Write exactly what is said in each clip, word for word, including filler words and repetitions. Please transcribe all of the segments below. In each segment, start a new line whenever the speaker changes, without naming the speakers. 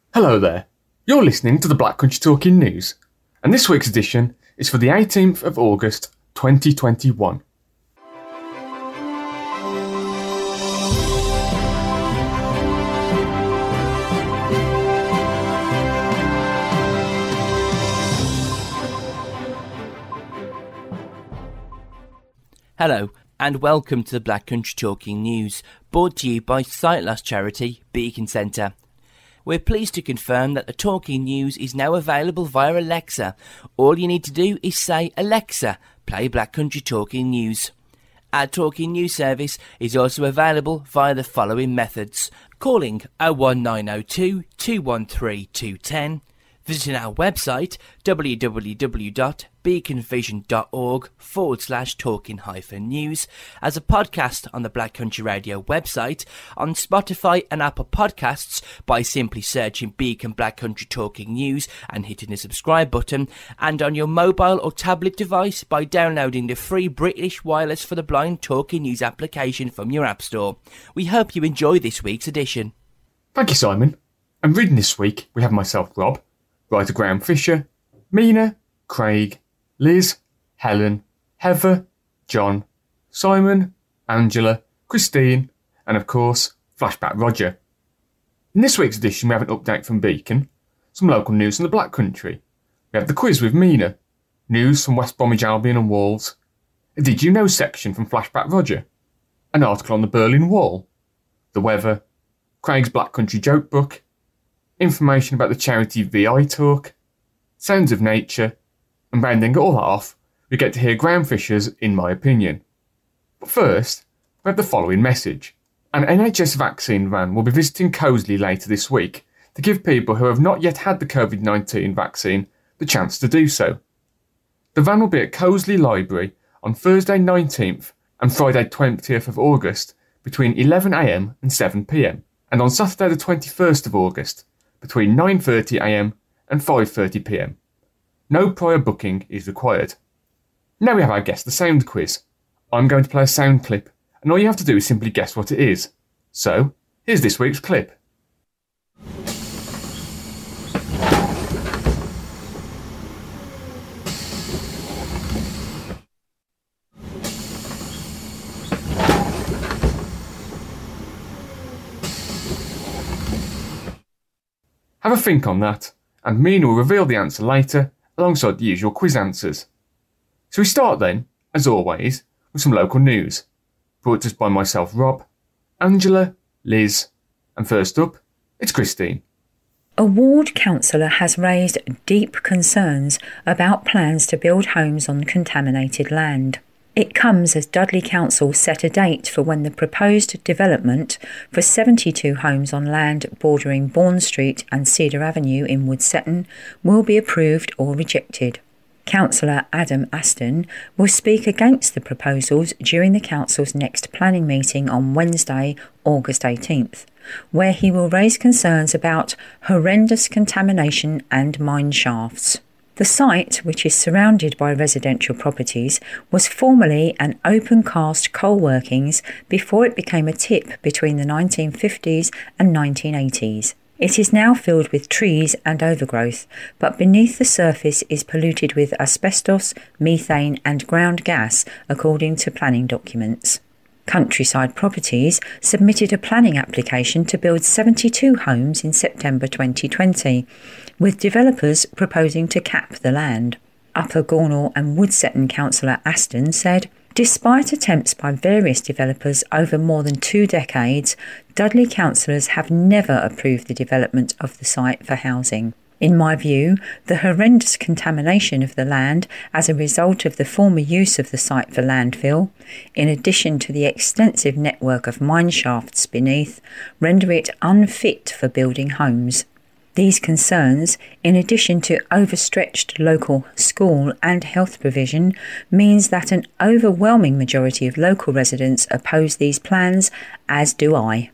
Hello there, you're listening to the Black Country Talking News, and this week's edition is for the eighteenth of August twenty twenty-one.
Hello, and welcome to the Black Country Talking News, brought to you by sight loss charity Beacon Centre. We're pleased to confirm that the Talking News is now available via Alexa. All you need to do is say, Alexa, play Black Country Talking News. Our Talking News service is also available via the following methods: calling oh one nine oh two, two one three, two one oh, visiting our website www.beaconvision.org forward slash talking hyphen news, as a podcast on the Black Country Radio website, on Spotify and Apple Podcasts by simply searching Beacon Black Country Talking News and hitting the subscribe button, and on your mobile or tablet device by downloading the free British Wireless for the Blind Talking News application from your App Store. We hope you enjoy this week's edition.
Thank you, Simon. And reading this week, we have myself, Rob, writer Graham Fisher, Mina, Craig, Liz, Helen, Heather, John, Simon, Angela, Christine, and of course, Flashback Roger. In this week's edition, we have an update from Beacon, some local news from the Black Country. We have the quiz with Mina, news from West Bromwich Albion and Wolves, a Did You Know section from Flashback Roger, an article on the Berlin Wall, the weather, Craig's Black Country joke book, information about the charity V I talk, sounds of nature, and rounding all that off, we get to hear Graham Fisher's In My Opinion. But first, we have the following message. An N H S vaccine van will be visiting Coseley later this week to give people who have not yet had the covid nineteen vaccine the chance to do so. The van will be at Coseley Library on Thursday nineteenth and Friday twentieth of August between eleven a m and seven p m, and on Saturday the twenty-first of August between nine thirty a m and five thirty p m. No prior booking is required. Now we have our Guess the Sound quiz. I'm going to play a sound clip, and all you have to do is simply guess what it is. So, here's this week's clip. Have a think on that, and Mina will reveal the answer later alongside the usual quiz answers. So we start then, as always, with some local news, brought to us by myself, Rob, Angela, Liz, and first up, it's Christine.
A ward councillor has raised deep concerns about plans to build homes on contaminated land. It comes as Dudley Council set a date for when the proposed development for seventy-two homes on land bordering Bourne Street and Cedar Avenue in Woodsetton will be approved or rejected. Councillor Adam Aston will speak against the proposals during the council's next planning meeting on Wednesday, August eighteenth, where he will raise concerns about horrendous contamination and mine shafts. The site, which is surrounded by residential properties, was formerly an open-cast coal workings before it became a tip between the nineteen fifties and nineteen eighties. It is now filled with trees and overgrowth, but beneath the surface is polluted with asbestos, methane and ground gas, according to planning documents. Countryside Properties submitted a planning application to build seventy-two homes in September twenty twenty, with developers proposing to cap the land. Upper Gornal and Woodsetton councillor Aston said, despite attempts by various developers over more than two decades, Dudley councillors have never approved the development of the site for housing. In my view, the horrendous contamination of the land as a result of the former use of the site for landfill, in addition to the extensive network of mine shafts beneath, render it unfit for building homes. These concerns, in addition to overstretched local school and health provision, means that an overwhelming majority of local residents oppose these plans, as do I.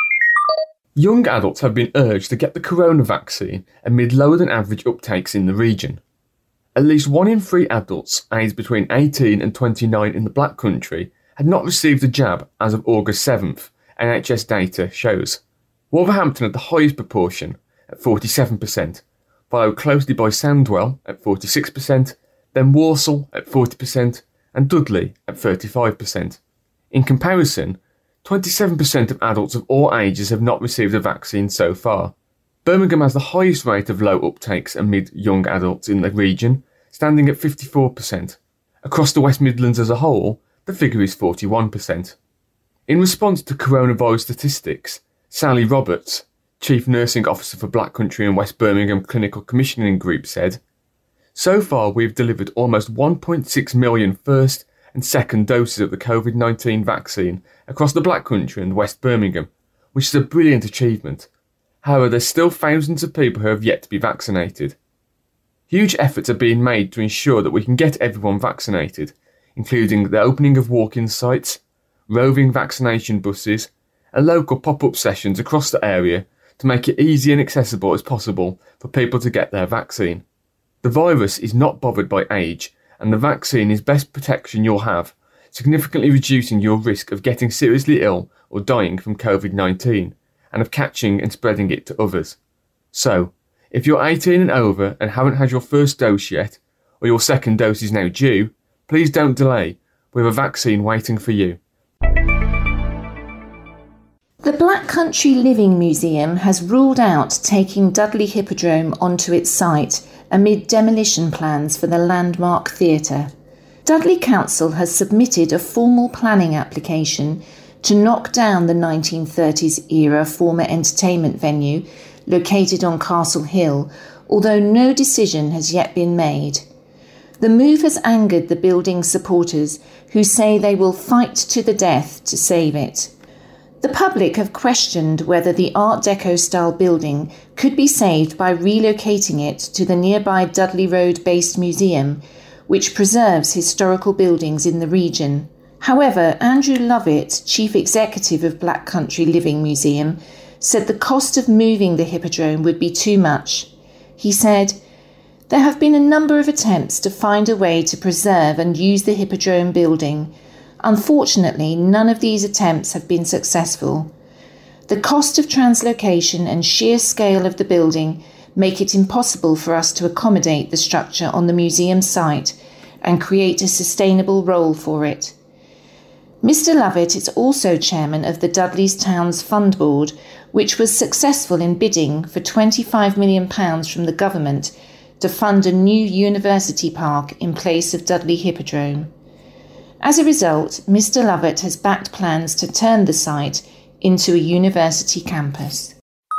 Young adults have been urged to get the corona vaccine amid lower than average uptakes in the region. At least one in three adults aged between eighteen and twenty-nine in the Black Country had not received the jab as of August seventh, N H S data shows. Wolverhampton had the highest proportion, at forty-seven percent, followed closely by Sandwell at forty-six percent, then Walsall at forty percent and Dudley at thirty-five percent. In comparison, twenty-seven percent of adults of all ages have not received a vaccine so far. Birmingham has the highest rate of low uptakes amid young adults in the region, standing at fifty-four percent. Across the West Midlands as a whole, the figure is forty-one percent. In response to coronavirus statistics, Sally Roberts, Chief Nursing Officer for Black Country and West Birmingham Clinical Commissioning Group, said, "So far we have delivered almost one point six million first and second doses of the COVID nineteen vaccine across the Black Country and West Birmingham, which is a brilliant achievement. However, there's still thousands of people who have yet to be vaccinated. Huge efforts are being made to ensure that we can get everyone vaccinated, including the opening of walk-in sites, roving vaccination buses, and local pop-up sessions across the area to make it easy and accessible as possible for people to get their vaccine. The virus is not bothered by age, and the vaccine is best protection you'll have, significantly reducing your risk of getting seriously ill or dying from COVID nineteen, and of catching and spreading it to others. So, if you're eighteen and over and haven't had your first dose yet, or your second dose is now due, please don't delay. We have a vaccine waiting for you."
The Black Country Living Museum has ruled out taking Dudley Hippodrome onto its site amid demolition plans for the landmark theatre. Dudley Council has submitted a formal planning application to knock down the nineteen thirties era former entertainment venue located on Castle Hill, although no decision has yet been made. The move has angered the building's supporters, who say they will fight to the death to save it. The public have questioned whether the Art Deco-style building could be saved by relocating it to the nearby Dudley Road-based museum, which preserves historical buildings in the region. However, Andrew Lovett, Chief Executive of Black Country Living Museum, said the cost of moving the Hippodrome would be too much. He said, "There have been a number of attempts to find a way to preserve and use the Hippodrome building. Unfortunately, none of these attempts have been successful. The cost of translocation and sheer scale of the building make it impossible for us to accommodate the structure on the museum site and create a sustainable role for it." Mister Lovett is also chairman of the Dudley's Towns Fund Board, which was successful in bidding for twenty-five million pounds from the government to fund a new university park in place of Dudley Hippodrome. As a result, Mister Lovett has backed plans to turn the site into a university campus.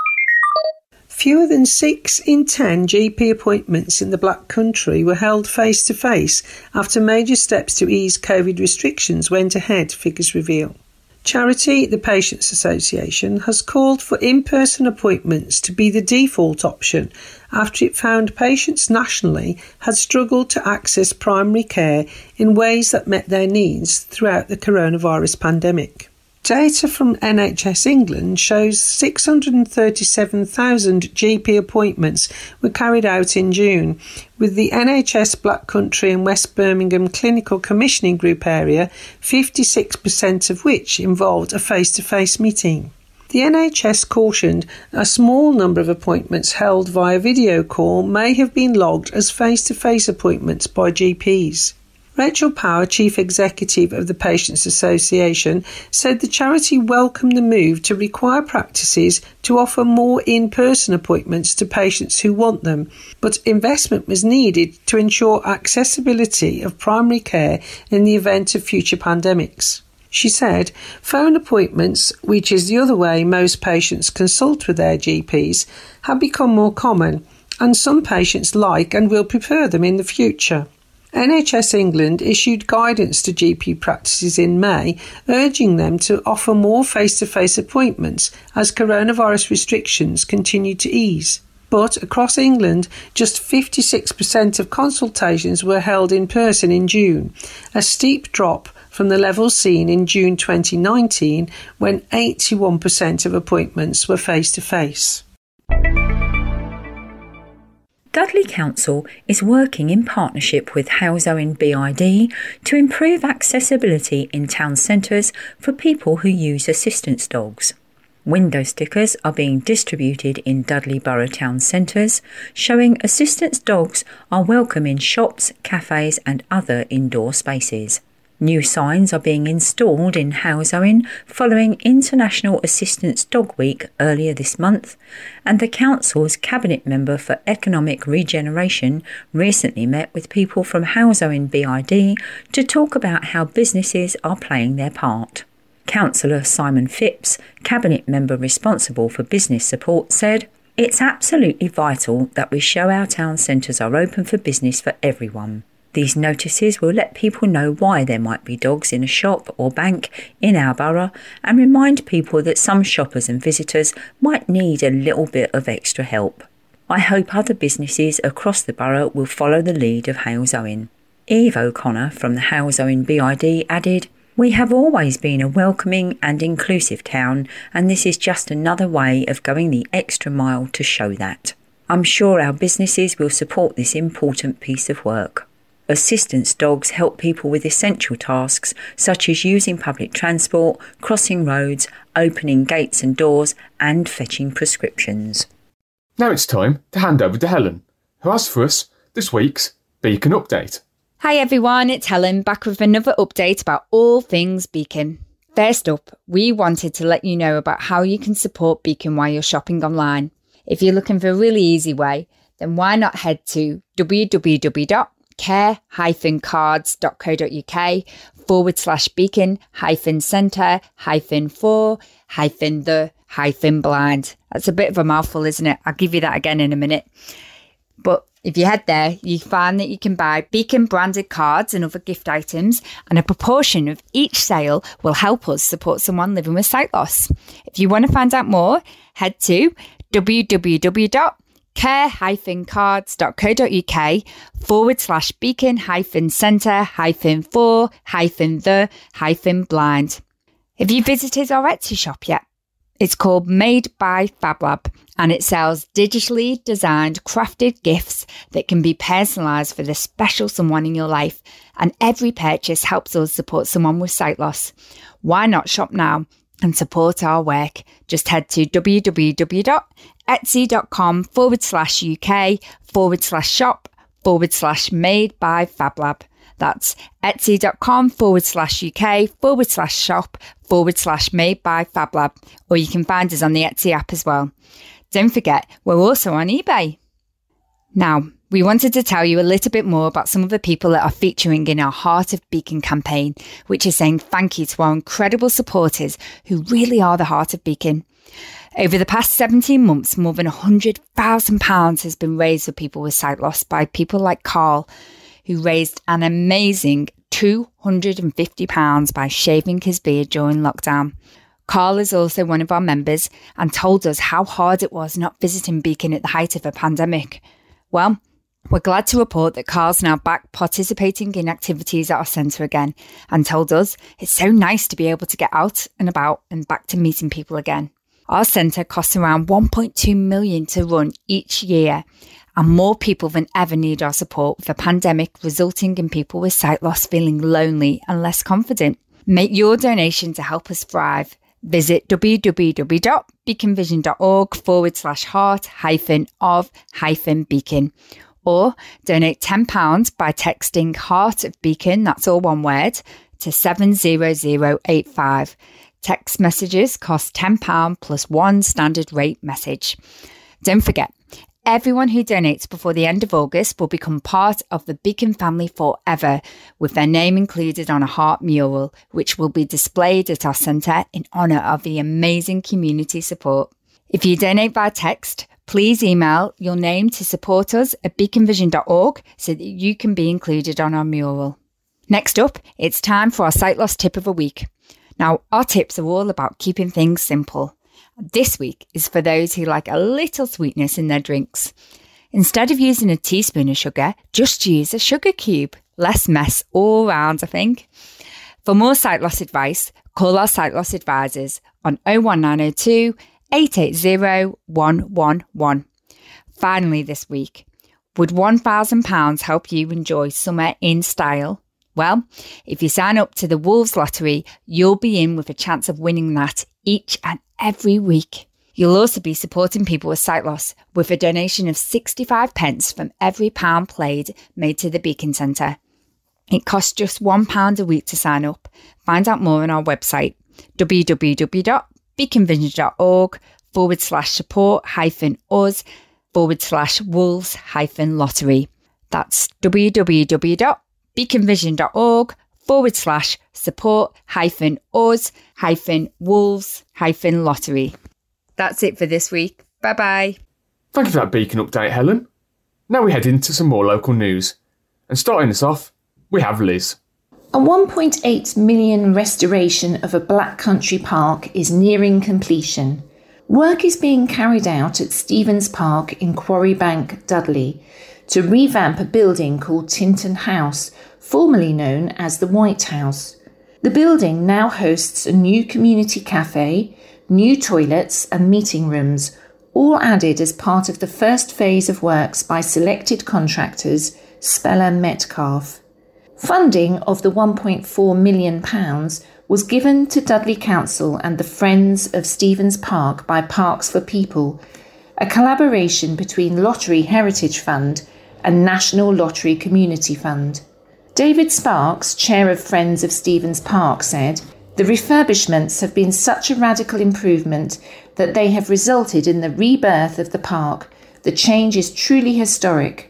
Fewer than six in ten G P appointments in the Black Country were held face-to-face after major steps to ease COVID restrictions went ahead, figures reveal. Charity, the Patients Association, has called for in-person appointments to be the default option after it found patients nationally had struggled to access primary care in ways that met their needs throughout the coronavirus pandemic. Data from N H S England shows six hundred thirty-seven thousand G P appointments were carried out in June, with the N H S Black Country and West Birmingham Clinical Commissioning Group area, fifty-six percent of which involved a face-to-face meeting. The N H S cautioned a small number of appointments held via video call may have been logged as face-to-face appointments by G Ps. Rachel Power, Chief Executive of the Patients Association, said the charity welcomed the move to require practices to offer more in-person appointments to patients who want them, but investment was needed to ensure accessibility of primary care in the event of future pandemics. She said, phone appointments, which is the other way most patients consult with their G Ps, have become more common, and some patients like and will prefer them in the future. N H S England issued guidance to G P practices in May, urging them to offer more face-to-face appointments as coronavirus restrictions continue to ease. But across England, just fifty-six percent of consultations were held in person in June, a steep drop from the levels seen in June twenty nineteen, when eighty-one percent of appointments were face-to-face.
Dudley Council is working in partnership with Halesowen B I D to improve accessibility in town centres for people who use assistance dogs. Window stickers are being distributed in Dudley Borough town centres, showing assistance dogs are welcome in shops, cafes and other indoor spaces. New signs are being installed in Halesowen following International Assistance Dog Week earlier this month, and the Council's Cabinet Member for Economic Regeneration recently met with people from Halesowen B I D to talk about how businesses are playing their part. Councillor Simon Phipps, Cabinet Member responsible for business support, said, "It's absolutely vital that we show our town centres are open for business for everyone. These notices will let people know why there might be dogs in a shop or bank in our borough and remind people that some shoppers and visitors might need a little bit of extra help. I hope other businesses across the borough will follow the lead of Halesowen." Eve O'Connor from the Halesowen B I D added, "We have always been a welcoming and inclusive town, and this is just another way of going the extra mile to show that. I'm sure our businesses will support this important piece of work." Assistance dogs help people with essential tasks such as using public transport, crossing roads, opening gates and doors and fetching prescriptions.
Now it's time to hand over to Helen, who has for us this week's Beacon Update.
Hi everyone, it's Helen back with another update about all things Beacon. First up, we wanted to let you know about how you can support Beacon while you're shopping online. If you're looking for a really easy way, then why not head to www.care-cards.co.uk forward slash beacon hyphen centre hyphen for hyphen the hyphen blind. That's a bit of a mouthful, isn't it? I'll give you that again in a minute. But if you head there, you find that you can buy Beacon branded cards and other gift items, and a proportion of each sale will help us support someone living with sight loss. If you want to find out more, head to www.care-cards.co.uk forward slash beacon hyphen centre hyphen for hyphen the hyphen blind. Have you visited our Etsy shop yet? It's called Made by FabLab, and it sells digitally designed crafted gifts that can be personalised for the special someone in your life, and every purchase helps us support someone with sight loss. Why not shop now and support our work? Just head to www.etsy.com forward slash UK forward slash shop forward slash made by FabLab. That's etsy.com forward slash UK forward slash shop forward slash made by FabLab. Or you can find us on the Etsy app as well. Don't forget, we're also on eBay. Now, we wanted to tell you a little bit more about some of the people that are featuring in our Heart of Beacon campaign, which is saying thank you to our incredible supporters who really are the heart of Beacon. Over the past seventeen months, more than one hundred thousand pounds has been raised for people with sight loss by people like Carl, who raised an amazing two hundred fifty pounds by shaving his beard during lockdown. Carl is also one of our members and told us how hard it was not visiting Beacon at the height of a pandemic. Well, we're glad to report that Carl's now back participating in activities at our centre again, and told us it's so nice to be able to get out and about and back to meeting people again. Our centre costs around one point two million pounds to run each year, and more people than ever need our support, with the pandemic resulting in people with sight loss feeling lonely and less confident. Make your donation to help us thrive. Visit www.beaconvision.org forward slash heart hyphen of hyphen beacon, or donate ten pounds by texting Heart of Beacon, that's all one word, to seven zero zero eight five. Text messages cost ten pounds plus one standard rate message. Don't forget, everyone who donates before the end of August will become part of the Beacon family forever, with their name included on a heart mural, which will be displayed at our centre in honour of the amazing community support. If you donate by text, please email your name to support us at beacon vision dot org so that you can be included on our mural. Next up, it's time for our sight loss tip of the week. Now, our tips are all about keeping things simple. This week is for those who like a little sweetness in their drinks. Instead of using a teaspoon of sugar, just use a sugar cube. Less mess all round, I think. For more sight loss advice, call our sight loss advisors on oh one nine oh two, eight eight zero, one one one. Finally this week, would one thousand pounds help you enjoy summer in style? Well, if you sign up to the Wolves Lottery, you'll be in with a chance of winning that each and every week. You'll also be supporting people with sight loss with a donation of sixty-five pence from every pound played made to the Beacon Centre. It costs just one pound a week to sign up. Find out more on our website, www.beaconvision.org forward slash support hyphen us forward slash wolves hyphen lottery. That's www.beaconvision.org forward slash support hyphen us hyphen wolves hyphen lottery. That's it for this week. Bye bye.
Thank you for that Beacon update, Helen. Now we head into some more local news. And starting us off, we have Liz.
A one point eight million restoration of a Black Country Park is nearing completion. Work is being carried out at Stevens Park in Quarry Bank, Dudley, to revamp a building called Tinton House, formerly known as the White House. The building now hosts a new community cafe, new toilets and meeting rooms, all added as part of the first phase of works by selected contractors, Speller Metcalfe. Funding of the one point four million pounds was given to Dudley Council and the Friends of Stevens Park by Parks for People, a collaboration between Lottery Heritage Fund and National Lottery Community Fund. David Sparks, chair of Friends of Stevens Park, said, "The refurbishments have been such a radical improvement that they have resulted in the rebirth of the park. The change is truly historic."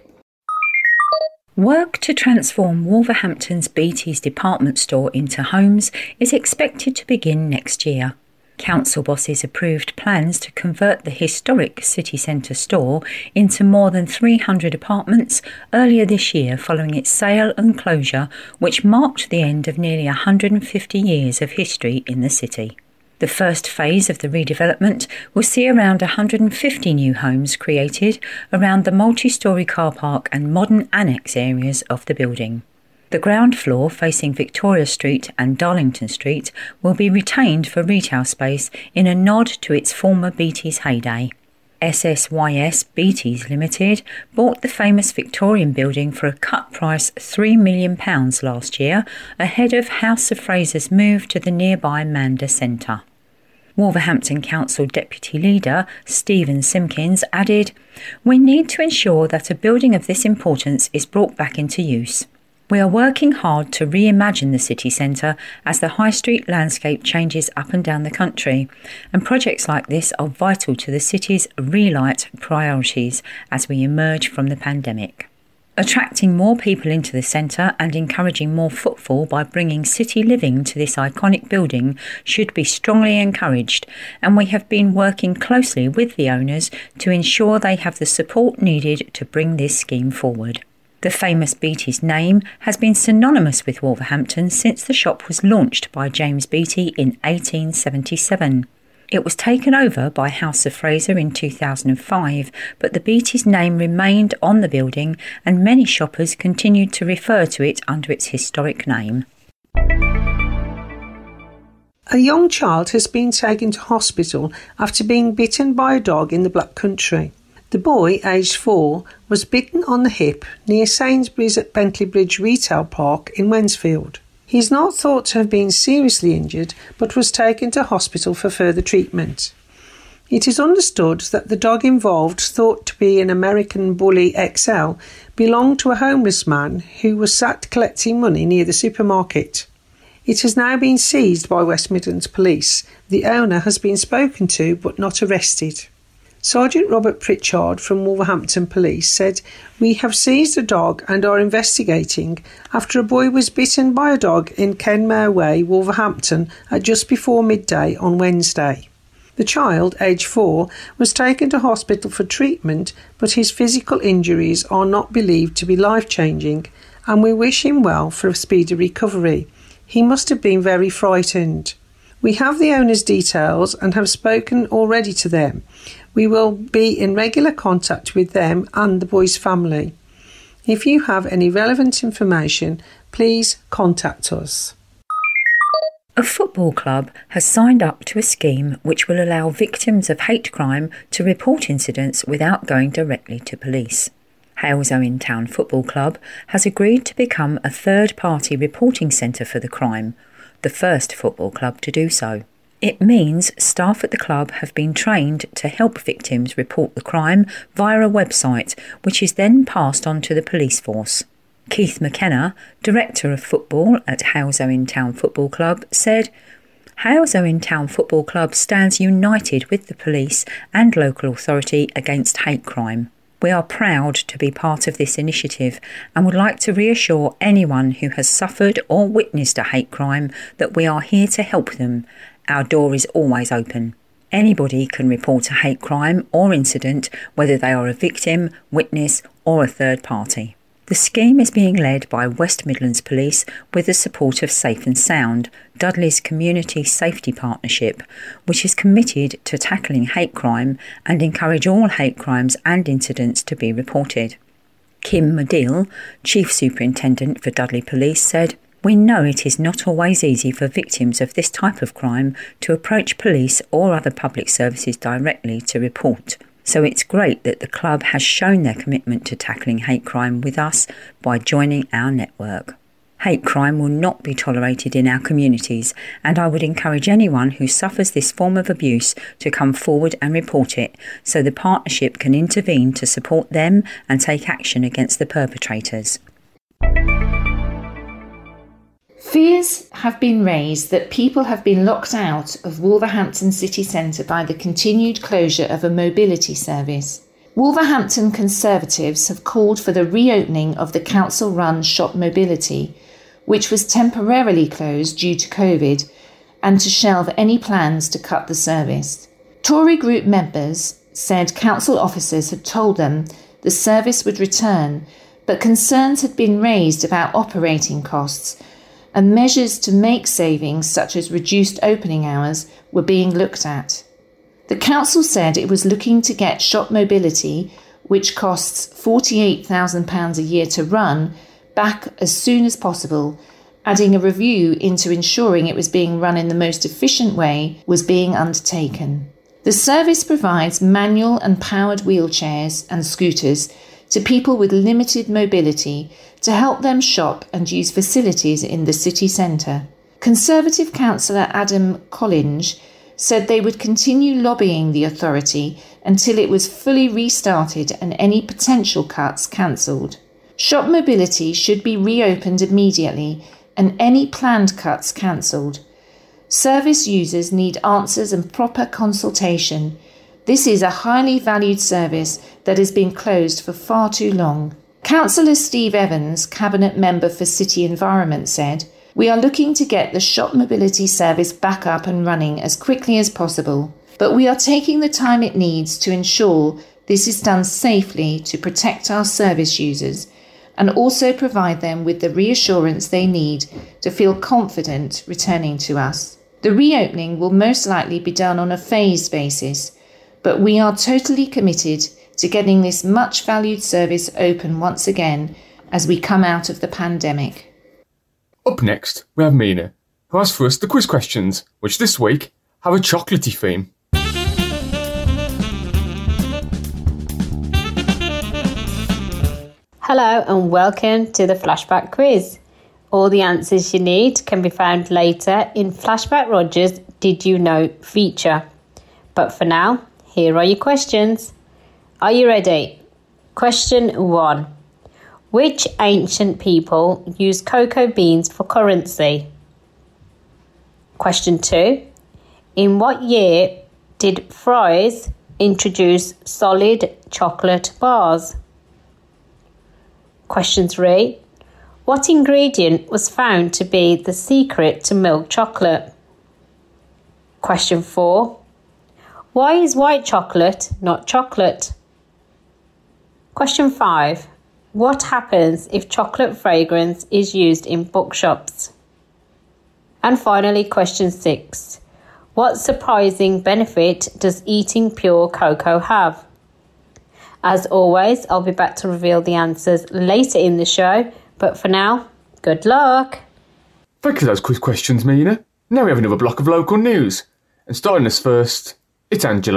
Work to transform Wolverhampton's Beatties department store into homes is expected to begin next year. Council bosses approved plans to convert the historic city centre store into more than three hundred apartments earlier this year following its sale and closure, which marked the end of nearly one hundred fifty years of history in the city. The first phase of the redevelopment will see around one hundred fifty new homes created around the multi-storey car park and modern annex areas of the building. The ground floor facing Victoria Street and Darlington Street will be retained for retail space in a nod to its former Beatties heyday. S S Y S Beatties Limited bought the famous Victorian building for a cut price three million pounds last year, ahead of House of Fraser's move to the nearby Manda Centre. Wolverhampton Council Deputy Leader Stephen Simpkins added, "We need to ensure that a building of this importance is brought back into use. We are working hard to reimagine the city centre as the high street landscape changes up and down the country, and projects like this are vital to the city's relight priorities as we emerge from the pandemic. Attracting more people into the centre and encouraging more footfall by bringing city living to this iconic building should be strongly encouraged, and we have been working closely with the owners to ensure they have the support needed to bring this scheme forward." The famous Beatties name has been synonymous with Wolverhampton since the shop was launched by James Beattie in eighteen seventy-seven. It was taken over by House of Fraser in two thousand five, but the Beatties name remained on the building and many shoppers continued to refer to it under its historic name.
A young child has been taken to hospital after being bitten by a dog in the Black Country. The boy, aged four, was bitten on the hip near Sainsbury's at Bentley Bridge Retail Park in Wensfield. He is not thought to have been seriously injured, but was taken to hospital for further treatment. It is understood that the dog involved, thought to be an American Bully X L, belonged to a homeless man who was sat collecting money near the supermarket. It has now been seized by West Midlands Police. The owner has been spoken to but not arrested. Sergeant Robert Pritchard from Wolverhampton Police said, "We have seized a dog and are investigating after a boy was bitten by a dog in Kenmare Way, Wolverhampton, at just before midday on Wednesday. The child, aged four, was taken to hospital for treatment, but his physical injuries are not believed to be life-changing, and we wish him well for a speedy recovery. He must have been very frightened. We have the owner's details and have spoken already to them. We will be in regular contact with them and the boy's family. If you have any relevant information, please contact us."
A football club has signed up to a scheme which will allow victims of hate crime to report incidents without going directly to police. Halesowen Town Football Club has agreed to become a third-party reporting centre for the crime, the first football club to do so. It means staff at the club have been trained to help victims report the crime via a website, which is then passed on to the police force. Keith McKenna, Director of Football at Halesowen Town Football Club, said, Halesowen Town Football Club stands united with the police and local authority against hate crime. We are proud to be part of this initiative and would like to reassure anyone who has suffered or witnessed a hate crime that we are here to help them. Our door is always open. Anybody can report a hate crime or incident, whether they are a victim, witness or a third party. The scheme is being led by West Midlands Police with the support of Safe and Sound, Dudley's community safety partnership, which is committed to tackling hate crime and encourage all hate crimes and incidents to be reported. Kim Medill, Chief Superintendent for Dudley Police, said, We know it is not always easy for victims of this type of crime to approach police or other public services directly to report. So it's great that the club has shown their commitment to tackling hate crime with us by joining our network. Hate crime will not be tolerated in our communities, and I would encourage anyone who suffers this form of abuse to come forward and report it, so the partnership can intervene to support them and take action against the perpetrators.
Fears have been raised that people have been locked out of Wolverhampton city centre by the continued closure of a mobility service. Wolverhampton Conservatives have called for the reopening of the council-run Shop Mobility, which was temporarily closed due to COVID, and to shelve any plans to cut the service. Tory group members said council officers had told them the service would return, but concerns had been raised about operating costs, and measures to make savings, such as reduced opening hours, were being looked at. The council said it was looking to get Shop Mobility, which costs forty-eight thousand pounds a year to run, back as soon as possible, adding a review into ensuring it was being run in the most efficient way was being undertaken. The service provides manual and powered wheelchairs and scooters to people with limited mobility to help them shop and use facilities in the city centre. Conservative councillor Adam Collinge said they would continue lobbying the authority until it was fully restarted and any potential cuts cancelled. Shop Mobility should be reopened immediately and any planned cuts cancelled. Service users need answers and proper consultation. This is a highly valued service that has been closed for far too long. Councillor Steve Evans, Cabinet Member for City Environment, said, We are looking to get the Shop Mobility service back up and running as quickly as possible, but we are taking the time it needs to ensure this is done safely to protect our service users and also provide them with the reassurance they need to feel confident returning to us. The reopening will most likely be done on a phased basis, but we are totally committed to getting this much valued service open once again as we come out of the pandemic.
Up next, we have Mina, who has for us the quiz questions, which this week have a chocolatey theme.
Hello and welcome to the Flashback Quiz. All the answers you need can be found later in Flashback Roger's Did You Know feature. But for now, here are your questions. Are you ready? Question one. Which ancient people used cocoa beans for currency? Question two. In what year did Fry's introduce solid chocolate bars? Question three. What ingredient was found to be the secret to milk chocolate? Question four. Why is white chocolate not chocolate? Question five. What happens if chocolate fragrance is used in bookshops? And finally, question six. What surprising benefit does eating pure cocoa have? As always, I'll be back to reveal the answers later in the show, but for now, good luck!
Thank you for those quiz questions, Mina. Now we have another block of local news. And starting us first, it's Angela.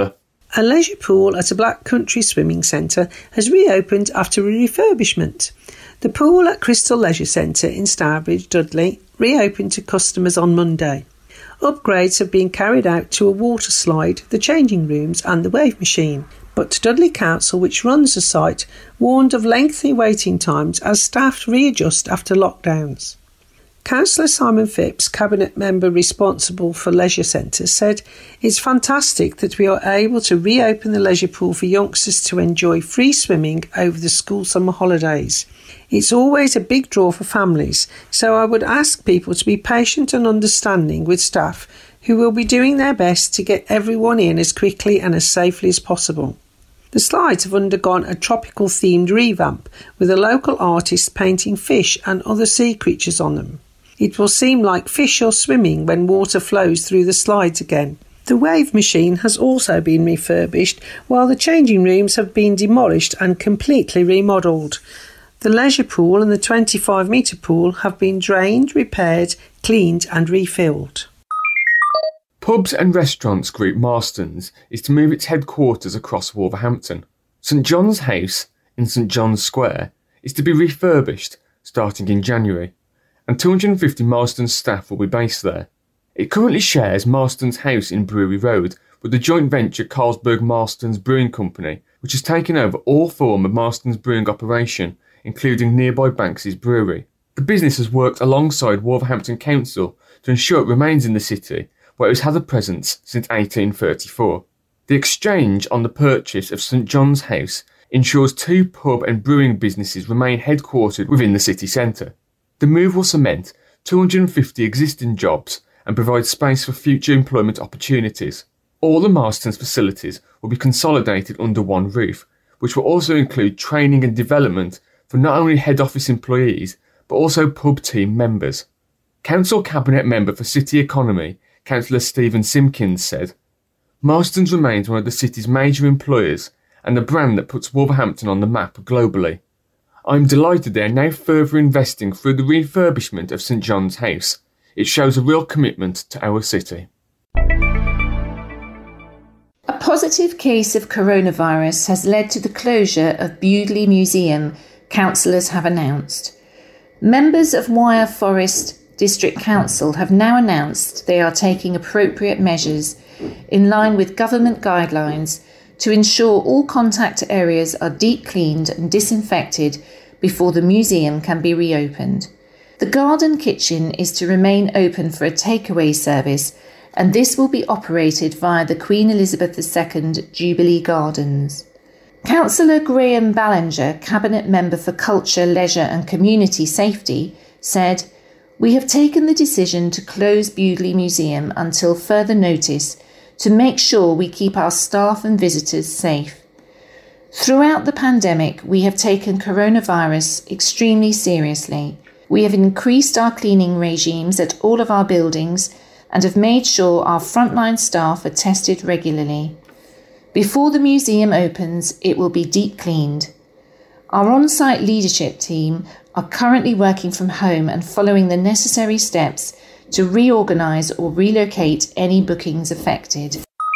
A leisure pool at a Black Country Swimming Centre has reopened after a refurbishment. The pool at Crystal Leisure Centre in Stourbridge, Dudley, reopened to customers on Monday. Upgrades have been carried out to a water slide, the changing rooms and the wave machine. But Dudley Council, which runs the site, warned of lengthy waiting times as staff readjust after lockdowns. Councillor Simon Phipps, Cabinet member responsible for leisure centres, said, "It's fantastic that we are able to reopen the leisure pool for youngsters to enjoy free swimming over the school summer holidays. It's always a big draw for families, so I would ask people to be patient and understanding with staff who will be doing their best to get everyone in as quickly and as safely as possible." The slides have undergone a tropical-themed revamp, with a local artist painting fish and other sea creatures on them. It will seem like fish are swimming when water flows through the slides again. The wave machine has also been refurbished, while the changing rooms have been demolished and completely remodelled. The leisure pool and the twenty-five metre pool have been drained, repaired, cleaned and refilled.
Pubs and Restaurants Group Marston's is to move its headquarters across Wolverhampton. St John's House in St John's Square is to be refurbished starting in January, and two hundred fifty Marston's staff will be based there. It currently shares Marston's House in Brewery Road with the joint venture Carlsberg Marston's Brewing Company, which has taken over all form of Marston's brewing operation, including nearby Banks's Brewery. The business has worked alongside Wolverhampton Council to ensure it remains in the city, where it has had a presence since eighteen thirty-four. The exchange on the purchase of St John's House ensures two pub and brewing businesses remain headquartered within the city centre. The move will cement two hundred fifty existing jobs and provide space for future employment opportunities. All the Marston's facilities will be consolidated under one roof, which will also include training and development for not only head office employees, but also pub team members. Council Cabinet Member for City Economy, Councillor Stephen Simpkins, said, "Marston's remains one of the city's major employers and a brand that puts Wolverhampton on the map globally. I'm delighted they are now further investing through the refurbishment of St John's House. It shows a real commitment to our city."
A positive case of coronavirus has led to the closure of Bewdley Museum, councillors have announced. Members of Wyre Forest District Council have now announced they are taking appropriate measures in line with government guidelines to ensure all contact areas are deep cleaned and disinfected before the museum can be reopened. The garden kitchen is to remain open for a takeaway service, and this will be operated via the Queen Elizabeth the Second Jubilee Gardens. Councillor Graham Ballinger, Cabinet Member for Culture, Leisure and Community Safety, said, "We have taken the decision to close Bewdley Museum until further notice to make sure we keep our staff and visitors safe. Throughout the pandemic, we have taken coronavirus extremely seriously. We have increased our cleaning regimes at all of our buildings and have made sure our frontline staff are tested regularly. Before the museum opens, it will be deep cleaned. Our on-site leadership team are currently working from home and following the necessary steps to reorganise or relocate any bookings affected."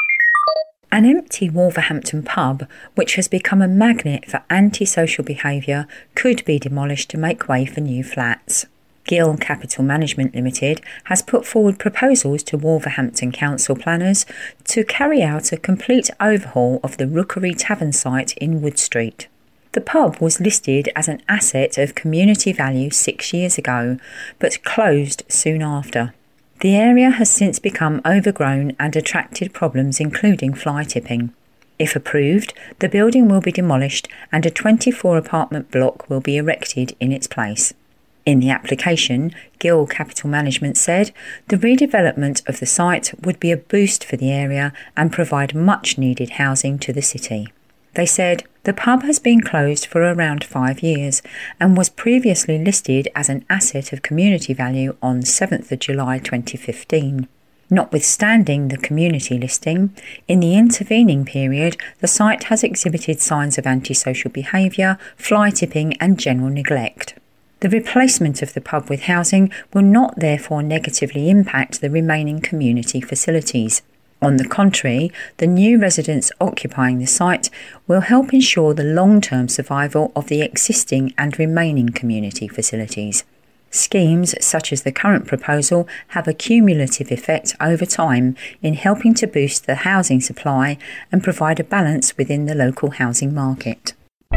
An empty Wolverhampton pub, which has become a magnet for antisocial behaviour, could be demolished to make way for new flats. Gill Capital Management Limited has put forward proposals to Wolverhampton Council planners to carry out a complete overhaul of the Rookery Tavern site in Wood Street. The pub was listed as an asset of community value six years ago, but closed soon after. The area has since become overgrown and attracted problems including fly tipping. If approved, the building will be demolished and a twenty-four apartment block will be erected in its place. In the application, Gill Capital Management said the redevelopment of the site would be a boost for the area and provide much needed housing to the city. They said the pub has been closed for around five years and was previously listed as an asset of community value on seventh of July twenty fifteen. Notwithstanding the community listing, in the intervening period the site has exhibited signs of antisocial behaviour, fly tipping and general neglect. The replacement of the pub with housing will not therefore negatively impact the remaining community facilities. On the contrary, the new residents occupying the site will help ensure the long-term survival of the existing and remaining community facilities. Schemes such as the current proposal have a cumulative effect over time in helping to boost the housing supply and provide a balance within the local housing market.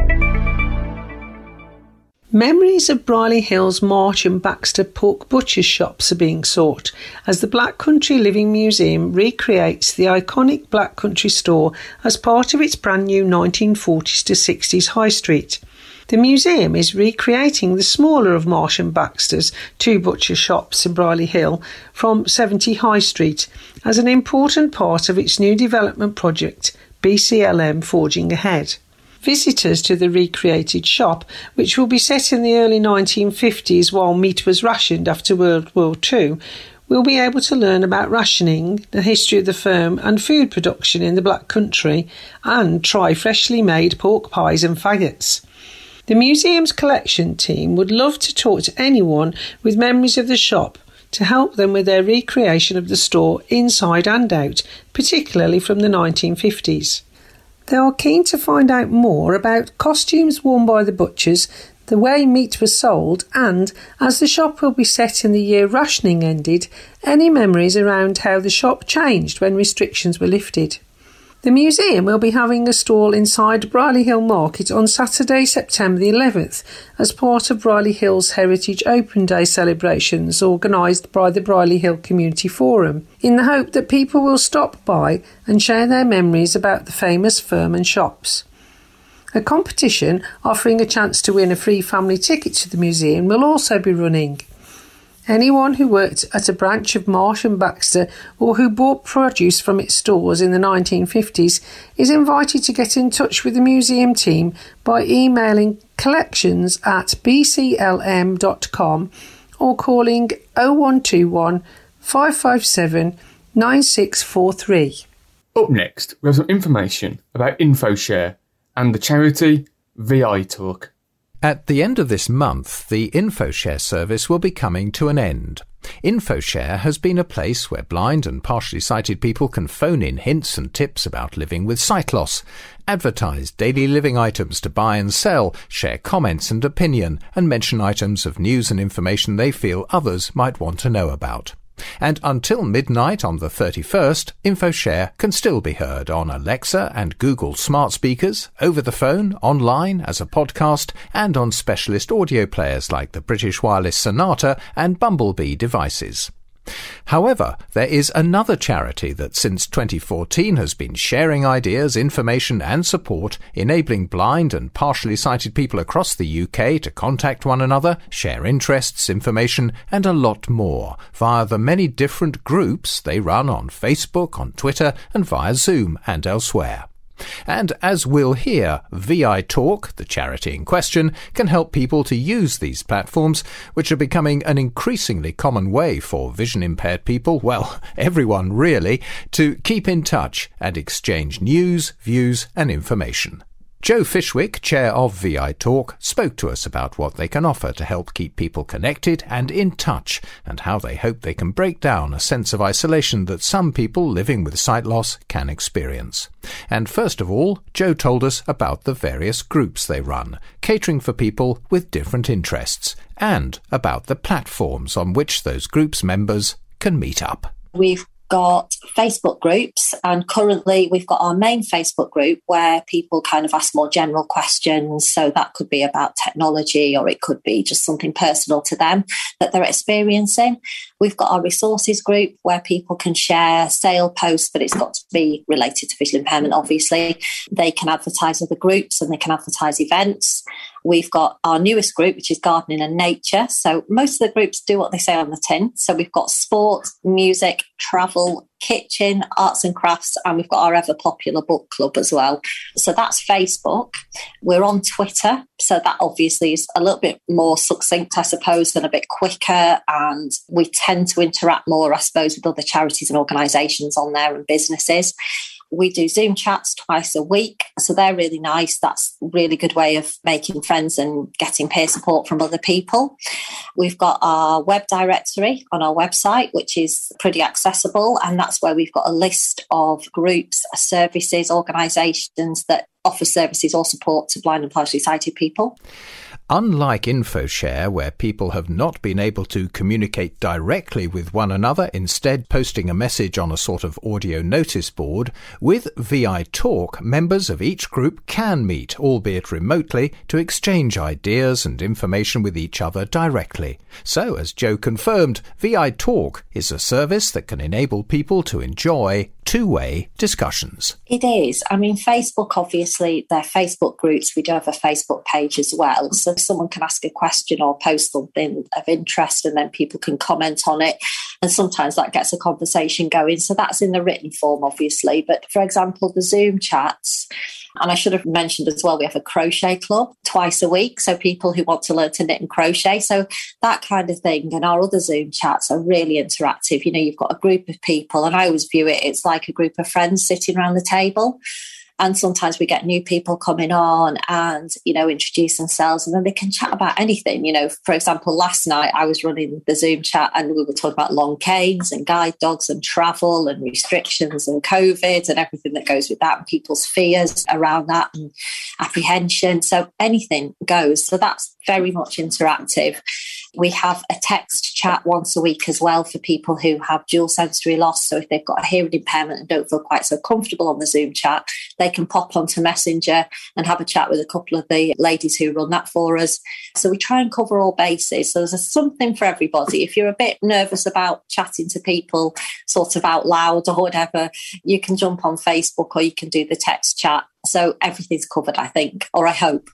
Memories of Brierley Hills Marsh and Baxter pork butchers shops are being sought as the Black Country Living Museum recreates the iconic Black Country store as part of its brand new nineteen forties to sixties high street. The museum is recreating the smaller of Marsh and Baxter's two butcher shops in Brierley Hill from seventy High Street as an important part of its new development project, B C L M Forging Ahead. Visitors to the recreated shop, which will be set in the early nineteen fifties while meat was rationed after World War Two, will be able to learn about rationing, the history of the firm and food production in the Black Country, and try freshly made pork pies and faggots. The museum's collection team would love to talk to anyone with memories of the shop to help them with their recreation of the store inside and out, particularly from the nineteen fifties. They are keen to find out more about costumes worn by the butchers, the way meat was sold, and, as the shop will be set in the year rationing ended, any memories around how the shop changed when restrictions were lifted. The museum will be having a stall inside Brierley Hill Market on Saturday, September the eleventh, as part of Brierley Hill's Heritage Open Day celebrations organised by the Brierley Hill Community Forum, in the hope that people will stop by and share their memories about the famous firm and shops. A competition offering a chance to win a free family ticket to the museum will also be running. Anyone who worked at a branch of Marsh and Baxter or who bought produce from its stores in the nineteen fifties is invited to get in touch with the museum team by emailing collections at b c l m dot com or calling oh one two one, five five seven, nine six four three.
Up next, we have some information about InfoShare and the charity V I Talk.
At the end of this month, the InfoShare service will be coming to an end. InfoShare has been a place where blind and partially sighted people can phone in hints and tips about living with sight loss, advertise daily living items to buy and sell, share comments and opinion, and mention items of news and information they feel others might want to know about. And until midnight on the thirty-first, InfoShare can still be heard on Alexa and Google smart speakers, over the phone, online, as a podcast, and on specialist audio players like the British Wireless Sonata and Bumblebee devices. However, there is another charity that since twenty fourteen has been sharing ideas, information and support, enabling blind and partially sighted people across the U K to contact one another, share interests, information and a lot more via the many different groups they run on Facebook, on Twitter and via Zoom and elsewhere. And as we'll hear, V I Talk, the charity in question, can help people to use these platforms, which are becoming an increasingly common way for vision-impaired people, well, everyone really, to keep in touch and exchange news, views and information. Joe Fishwick, chair of V I Talk, spoke to us about what they can offer to help keep people connected and in touch, and how they hope they can break down a sense of isolation that some people living with sight loss can experience. And first of all, Joe told us about the various groups they run, catering for people with different interests, and about the platforms on which those groups' members can meet up.
We've got Facebook groups, and currently we've got our main Facebook group where people kind of ask more general questions. So that could be about technology, or it could be just something personal to them that they're experiencing. We've got our resources group where people can share sale posts, but it's got to be related to visual impairment, obviously. They can advertise other groups and they can advertise events. We've got our newest group, which is gardening and nature. So most of the groups do what they say on the tin. So we've got sport, music, travel, kitchen, arts and crafts, and we've got our ever popular book club as well. So that's Facebook. We're on Twitter. So that obviously is a little bit more succinct, I suppose, and a bit quicker. And we tend to interact more, I suppose, with other charities and organisations on there and businesses. We do Zoom chats twice a week, so they're really nice. That's a really good way of making friends and getting peer support from other people. We've got our web directory on our website, which is pretty accessible, and that's where we've got a list of groups, services, organisations that offer services or support to blind and partially sighted people.
Unlike InfoShare, where people have not been able to communicate directly with one another, instead posting a message on a sort of audio notice board, with V I Talk, members of each group can meet, albeit remotely, to exchange ideas and information with each other directly. So, as Joe confirmed, V I Talk is a service that can enable people to enjoy two-way discussions.
It is. I mean, Facebook, obviously, they're Facebook groups. We do have a Facebook page as well. So someone can ask a question or post something of interest and then people can comment on it. And sometimes that gets a conversation going. So that's in the written form, obviously. But for example, the Zoom chats, and I should have mentioned as well, we have a crochet club twice a week. So people who want to learn to knit and crochet. So that kind of thing. And our other Zoom chats are really interactive. You know, you've got a group of people, and I always view it, it's like a group of friends sitting around the table. And sometimes we get new people coming on and, you know, introduce themselves, and then they can chat about anything. You know, for example, last night I was running the Zoom chat and we were talking about long canes and guide dogs and travel and restrictions and COVID and everything that goes with that and people's fears around that and apprehension. So anything goes. So that's very much interactive. We have a text chat once a week as well for people who have dual sensory loss. So if they've got a hearing impairment and don't feel quite so comfortable on the Zoom chat, they can pop onto Messenger and have a chat with a couple of the ladies who run that for us. So we try and cover all bases. So there's something for everybody. If you're a bit nervous about chatting to people sort of out loud or whatever, you can jump on Facebook or you can do the text chat. So everything's covered, I think, or I hope.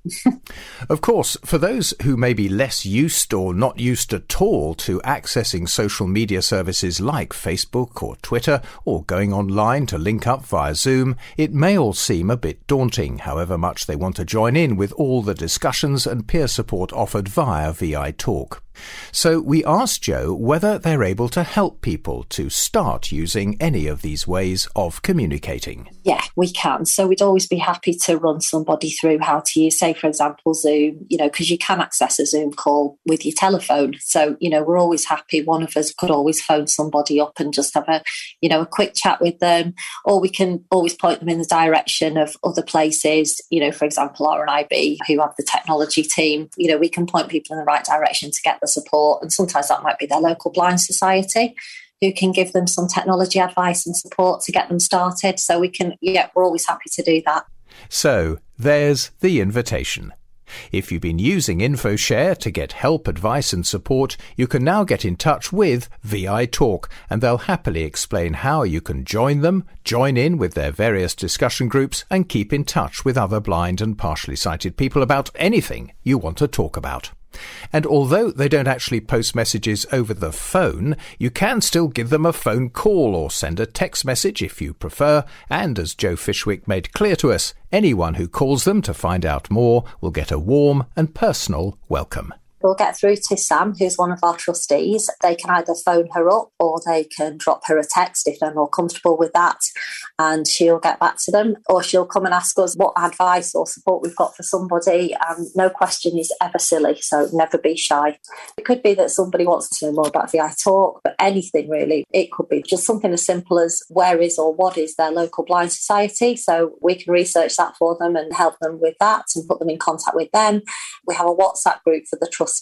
Of course, for those who may be less used or not used at all to accessing social media services like Facebook or Twitter, or going online to link up via Zoom, it may all seem a bit daunting, however much they want to join in with all the discussions and peer support offered via V I Talk. So we asked Joe whether they're able to help people to start using any of these ways of communicating.
Yeah, we can. So we'd always be happy to run somebody through how to use, say, for example, Zoom, you know, because you can access a Zoom call with your telephone. So, you know, we're always happy. One of us could always phone somebody up and just have a, you know, a quick chat with them, or we can always point them in the direction of other places, you know, for example, R N I B, who have the technology team, you know, we can point people in the right direction to get the support. And sometimes that might be their local blind society who can give them some technology advice and support to get them started. So we can, yeah, we're always happy to do that.
So there's the invitation. If you've been using InfoShare to get help, advice and support, you can now get in touch with V I Talk, and they'll happily explain how you can join them, join in with their various discussion groups, and keep in touch with other blind and partially sighted people about anything you want to talk about. And although they don't actually post messages over the phone, you can still give them a phone call or send a text message if you prefer, and as Joe Fishwick made clear to us, anyone who calls them to find out more will get a warm and personal welcome.
We'll get through to Sam, who's one of our trustees. They can either phone her up or they can drop her a text if they're more comfortable with that, and she'll get back to them, or she'll come and ask us what advice or support we've got for somebody. And no question is ever silly, so never be shy. It could be that somebody wants to know more about V I Talk, but anything really. It could be just something as simple as where is or what is their local blind society, so we can research that for them and help them with that and put them in contact with them. We have a WhatsApp group for the trustees,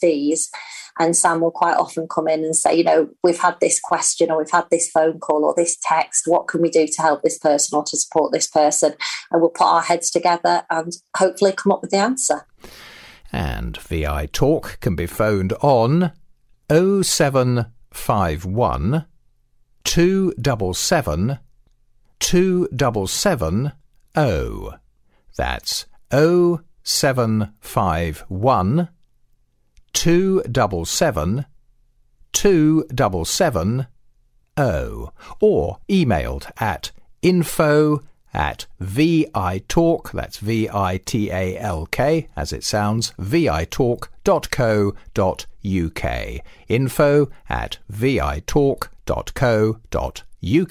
and Sam will quite often come in and say, you know, we've had this question or we've had this phone call or this text, what can we do to help this person or to support this person? And we'll put our heads together and hopefully come up with the answer.
And V I Talk can be phoned on oh seven five one, two seven seven, two seven seven oh. That's oh seven five one, two seven seven, two seven seven oh, or emailed at info at vitalk, that's V I T A L K, as it sounds, vitalk dot co dot uk, info at vitalk dot co dot uk.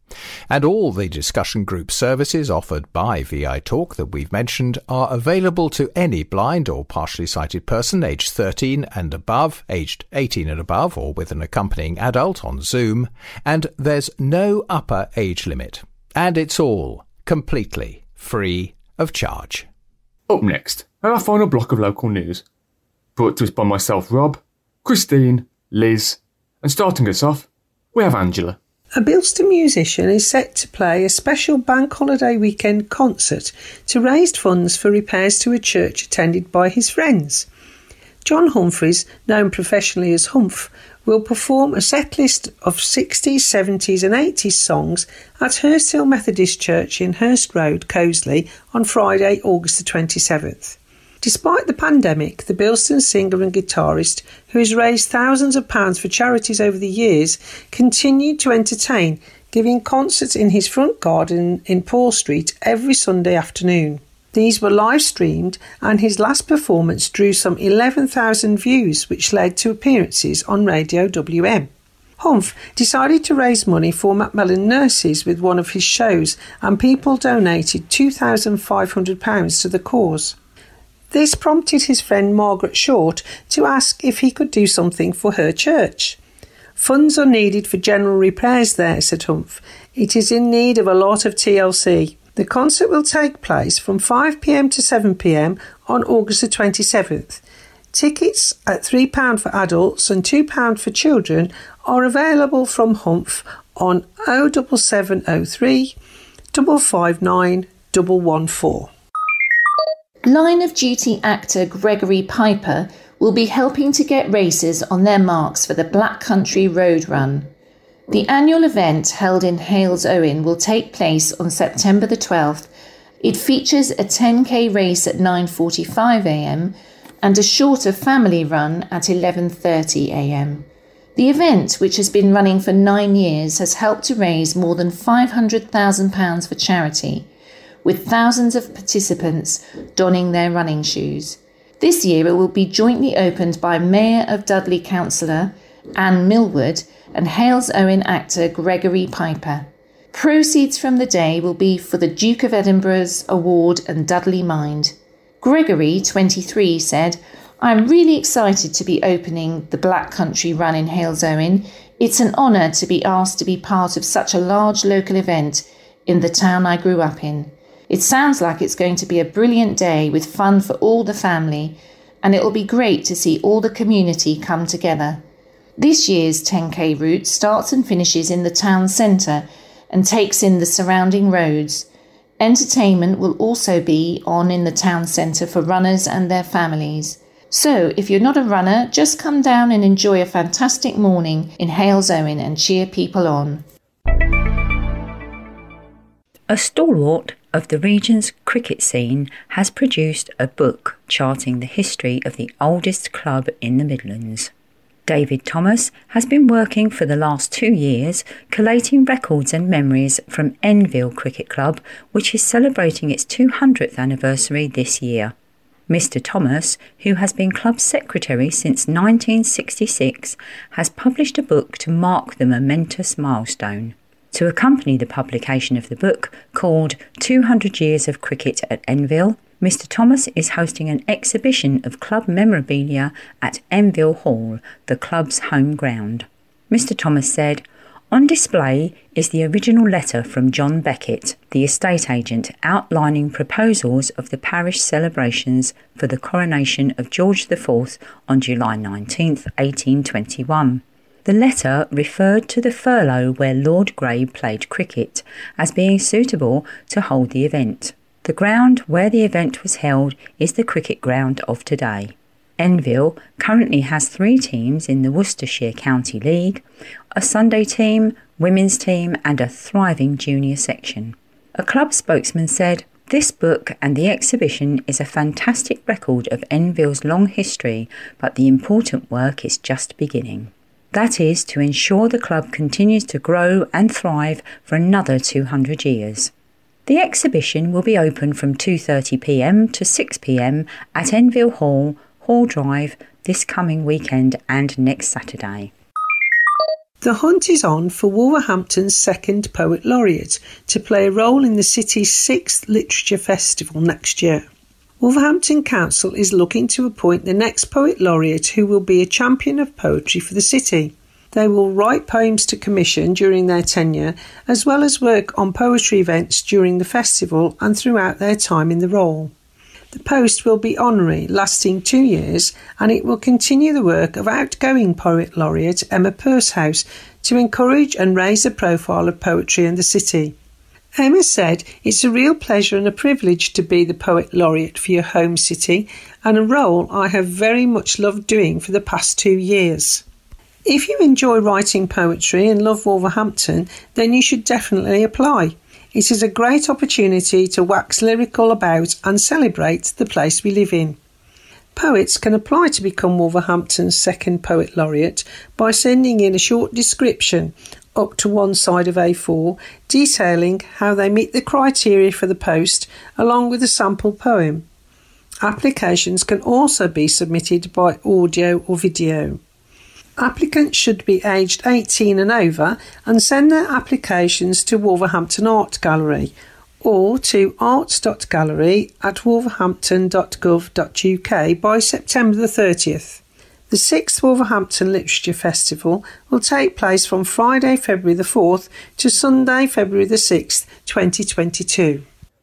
And all the discussion group services offered by V I Talk that we've mentioned are available to any blind or partially sighted person aged thirteen and above, aged eighteen and above, or with an accompanying adult on Zoom, and there's no upper age limit. And it's all completely free of charge.
Up next, our final block of local news, brought to us by myself, Rob, Christine, Liz, and starting us off, we have Angela.
A Bilston musician is set to play a special bank holiday weekend concert to raise funds for repairs to a church attended by his friends. John Humphreys, known professionally as Humph, will perform a set list of sixties, seventies and eighties songs at Hurst Hill Methodist Church in Hurst Road, Coseley, on Friday, August the twenty-seventh. Despite the pandemic, the Bilston singer and guitarist, who has raised thousands of pounds for charities over the years, continued to entertain, giving concerts in his front garden in Paul Street every Sunday afternoon. These were live streamed, and his last performance drew some eleven thousand views, which led to appearances on Radio W M. Humph decided to raise money for Macmillan nurses with one of his shows, and people donated two thousand five hundred pounds to the cause. This prompted his friend Margaret Short to ask if he could do something for her church. Funds are needed for general repairs there, said Humph. It is in need of a lot of T L C. The concert will take place from five p m to seven p m on August the twenty-seventh. Tickets at three pounds for adults and two pounds for children are available from Humph on oh seven seven oh three, five five nine, one one four.
Line of Duty actor Gregory Piper will be helping to get racers on their marks for the Black Country Road Run. The annual event, held in Hales Owen, will take place on September the twelfth. It features a ten k race at nine forty-five a m and a shorter family run at eleven thirty a m. The event, which has been running for nine years, has helped to raise more than five hundred thousand pounds for charity, with thousands of participants donning their running shoes. This year it will be jointly opened by Mayor of Dudley Councillor Anne Millward and Hales Owen actor Gregory Piper. Proceeds from the day will be for the Duke of Edinburgh's award and Dudley Mind. Gregory, twenty-three, said, "I'm really excited to be opening the Black Country Run in Hales Owen. It's an honour to be asked to be part of such a large local event in the town I grew up in. It sounds like it's going to be a brilliant day with fun for all the family, and it will be great to see all the community come together." This year's ten k route starts and finishes in the town centre and takes in the surrounding roads. Entertainment will also be on in the town centre for runners and their families. So, if you're not a runner, just come down and enjoy a fantastic morning in Hales Owen and cheer people on.
A stalwart of the region's cricket scene has produced a book charting the history of the oldest club in the Midlands. David Thomas has been working for the last two years collating records and memories from Enville Cricket Club, which is celebrating its two hundredth anniversary this year. Mister Thomas, who has been club secretary since nineteen sixty-six, has published a book to mark the momentous milestone. To accompany the publication of the book, called two hundred Years of Cricket at Enville, Mister Thomas is hosting an exhibition of club memorabilia at Enville Hall, the club's home ground. Mister Thomas said, "On display is the original letter from John Beckett, the estate agent, outlining proposals of the parish celebrations for the coronation of George the Fourth on July nineteenth, eighteen twenty-one. The letter referred to the furlough where Lord Grey played cricket as being suitable to hold the event. The ground where the event was held is the cricket ground of today. Enville currently has three teams in the Worcestershire County League, a Sunday team, women's team and a thriving junior section." A club spokesman said, "This book and the exhibition is a fantastic record of Enville's long history, but the important work is just beginning. That is to ensure the club continues to grow and thrive for another two hundred years. The exhibition will be open from two thirty p m to six p m at Enville Hall, Hall Drive, this coming weekend and next Saturday.
The hunt is on for Wolverhampton's second Poet Laureate to play a role in the city's sixth Literature Festival next year. Wolverhampton Council is looking to appoint the next Poet Laureate who will be a champion of poetry for the city. They will write poems to commission during their tenure, as well as work on poetry events during the festival and throughout their time in the role. The post will be honorary, lasting two years, and it will continue the work of outgoing Poet Laureate Emma Pursehouse to encourage and raise the profile of poetry in the city. Emma said, "It's a real pleasure and a privilege to be the Poet Laureate for your home city, and a role I have very much loved doing for the past two years. If you enjoy writing poetry and love Wolverhampton, then you should definitely apply. It is a great opportunity to wax lyrical about and celebrate the place we live in." Poets can apply to become Wolverhampton's second Poet Laureate by sending in a short description, up to one side of A four, detailing how they meet the criteria for the post, along with a sample poem. Applications can also be submitted by audio or video. Applicants should be aged eighteen and over and send their applications to Wolverhampton Art Gallery or to arts.gallery at wolverhampton dot gov dot U K by September the thirtieth. The sixth Wolverhampton Literature Festival will take place from Friday, February the fourth to Sunday, February the sixth, twenty twenty-two.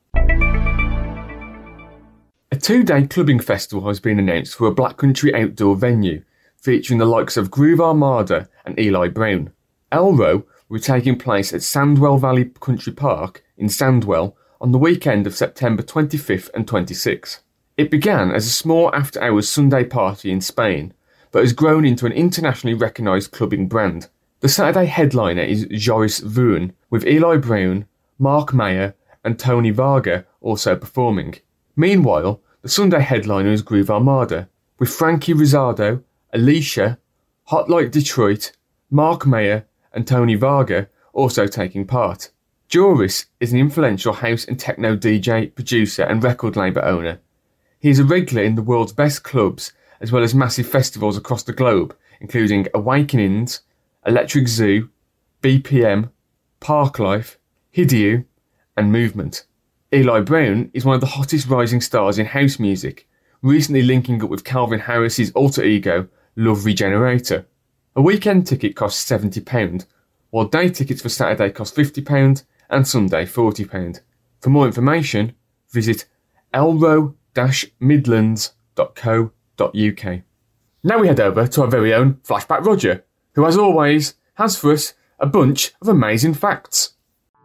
A two-day clubbing festival has been announced for a Black Country outdoor venue, featuring the likes of Groove Armada and Eli Brown. Elrow will be taking place at Sandwell Valley Country Park in Sandwell on the weekend of September twenty-fifth and twenty-sixth. It began as a small after-hours Sunday party in Spain, but has grown into an internationally recognised clubbing brand. The Saturday headliner is Joris Vuon, with Eli Brown, Mark Mayer and Tony Varga also performing. Meanwhile, the Sunday headliner is Groove Armada, with Frankie Rizzardo, Alicia, Hot Like Detroit, Mark Mayer and Tony Varga also taking part. Joris is an influential house and techno D J, producer and record label owner. He is a regular in the world's best clubs as well as massive festivals across the globe, including Awakenings, Electric Zoo, B P M, Parklife, Hideo and Movement. Eli Brown is one of the hottest rising stars in house music, recently linking up with Calvin Harris's alter ego, Love Regenerator. A weekend ticket costs seventy pounds, while day tickets for Saturday cost fifty pounds and Sunday forty pounds. For more information, visit elrow dash midlands dot co dot U K. Now we head over to our very own Flashback Roger, who as always has for us a bunch of amazing facts.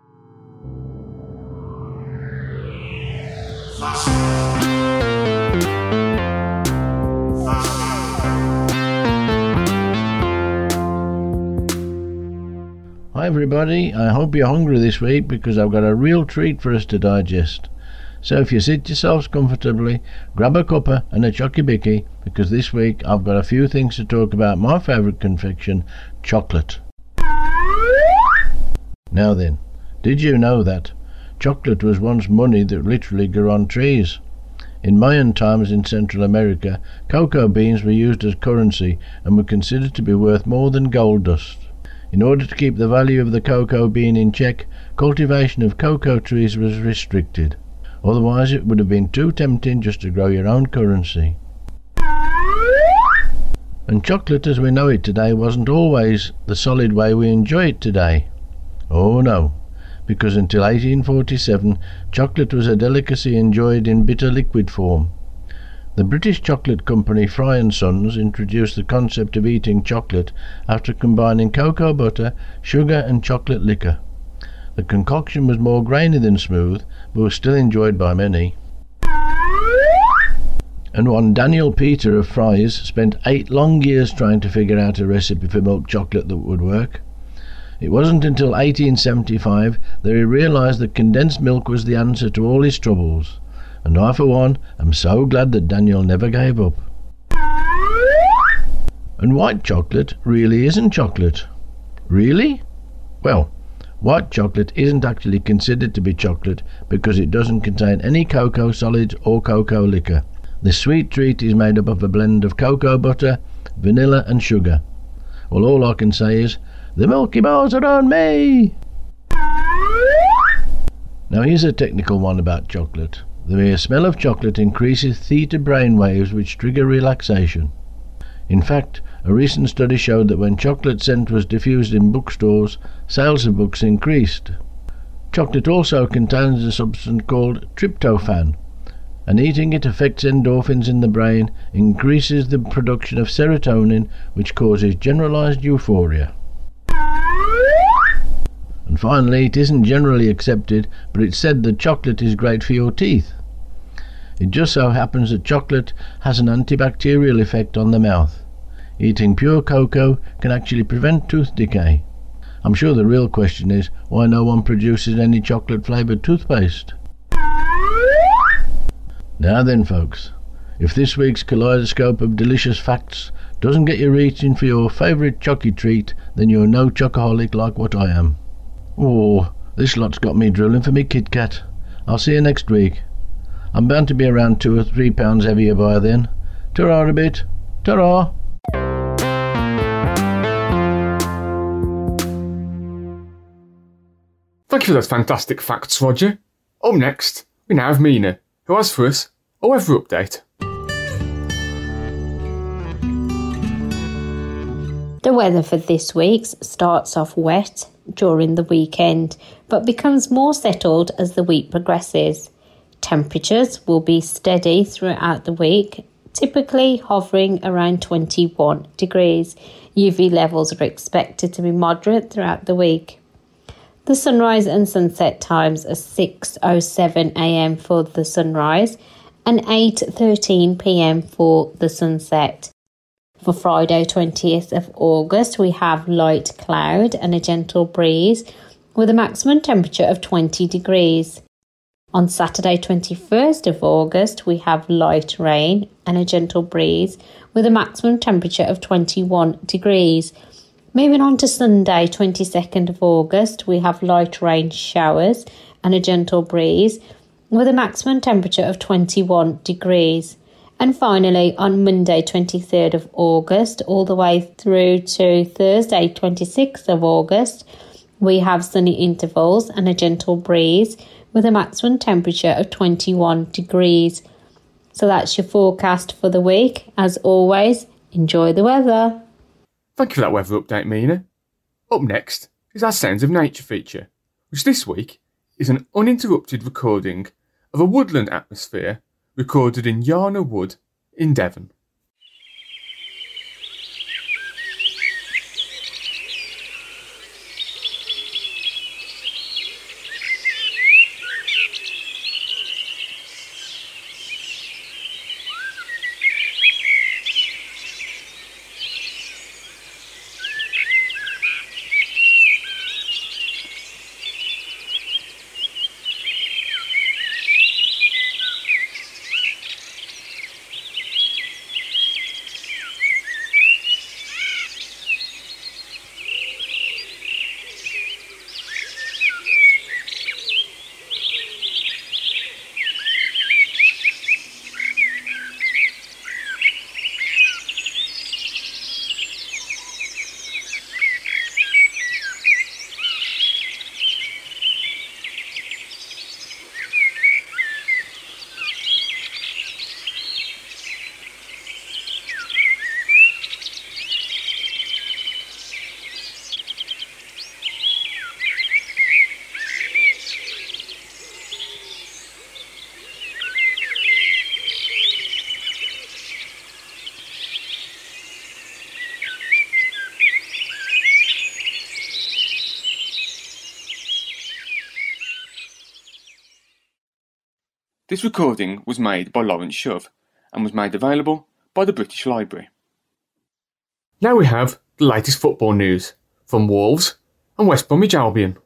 Hi everybody, I hope you're hungry this week because I've got a real treat for us to digest. So if you sit yourselves comfortably, grab a cuppa and a chocky bicky, because this week I've got a few things to talk about my favourite confection, chocolate. Now then, did you know that chocolate was once money that literally grew on trees? In Mayan times in Central America, cocoa beans were used as currency and were considered to be worth more than gold dust. In order to keep the value of the cocoa bean in check, cultivation of cocoa trees was restricted. Otherwise it would have been too tempting just to grow your own currency. And chocolate as we know it today wasn't always the solid way we enjoy it today. Oh no, because until eighteen forty-seven, chocolate was a delicacy enjoyed in bitter liquid form. The British chocolate company Fry and Sons introduced the concept of eating chocolate after combining cocoa butter, sugar and chocolate liquor. The concoction was more grainy than smooth, but was still enjoyed by many. And one Daniel Peter of Fry's spent eight long years trying to figure out a recipe for milk chocolate that would work. It wasn't until eighteen seventy-five that he realised that condensed milk was the answer to all his troubles. And I, for one, am so glad that Daniel never gave up. And white chocolate really isn't chocolate. Really? Well, white chocolate isn't actually considered to be chocolate because it doesn't contain any cocoa solids or cocoa liquor. The sweet treat is made up of a blend of cocoa butter, vanilla and sugar. Well, all I can say is, The Milky Bars are on me! Now here's a technical one about chocolate. The mere smell of chocolate increases theta brain waves which trigger relaxation. In fact, a recent study showed that when chocolate scent was diffused in bookstores, sales of books increased. Chocolate also contains a substance called tryptophan, and eating it affects endorphins in the brain, increases the production of serotonin, which causes generalized euphoria. And finally, it isn't generally accepted, but it's said that chocolate is great for your teeth. It just so happens that chocolate has an antibacterial effect on the mouth. Eating pure cocoa can actually prevent tooth decay. I'm sure the real question is why no one produces any chocolate-flavoured toothpaste. Now then, folks, if this week's kaleidoscope of delicious facts doesn't get you reaching for your favourite chocky treat, then you're no chocoholic like what I am. Oh, this lot's got me drooling for me Kit Kat. I'll see you next week. I'm bound to be around two or three pounds heavier by then. Ta-ra a bit. Ta-ra!
Thank you for those fantastic facts, Roger. Up next, we now have Mina, who has for us a weather update.
The weather for this week starts off wet during the weekend, but becomes more settled as the week progresses. Temperatures will be steady throughout the week, typically hovering around twenty-one degrees. U V levels are expected to be moderate throughout the week. The sunrise and sunset times are six oh seven a m for the sunrise and eight thirteen p m for the sunset. For Friday twentieth of August, we have light cloud and a gentle breeze with a maximum temperature of twenty degrees. On Saturday twenty-first of August, we have light rain and a gentle breeze with a maximum temperature of twenty-one degrees. Moving on to Sunday twenty-second of August, we have light rain showers and a gentle breeze with a maximum temperature of twenty-one degrees. And finally, on Monday twenty-third of August, all the way through to Thursday twenty-sixth of August, we have sunny intervals and a gentle breeze with a maximum temperature of twenty-one degrees. So that's your forecast for the week. As always, enjoy the weather.
Thank you for that weather update, Mina. Up next is our Sounds of Nature feature, which this week is an uninterrupted recording of a woodland atmosphere recorded in Yarner Wood in Devon. This recording was made by Lawrence Shove and was made available by the British Library. Now we have the latest football news from Wolves and West Bromwich Albion.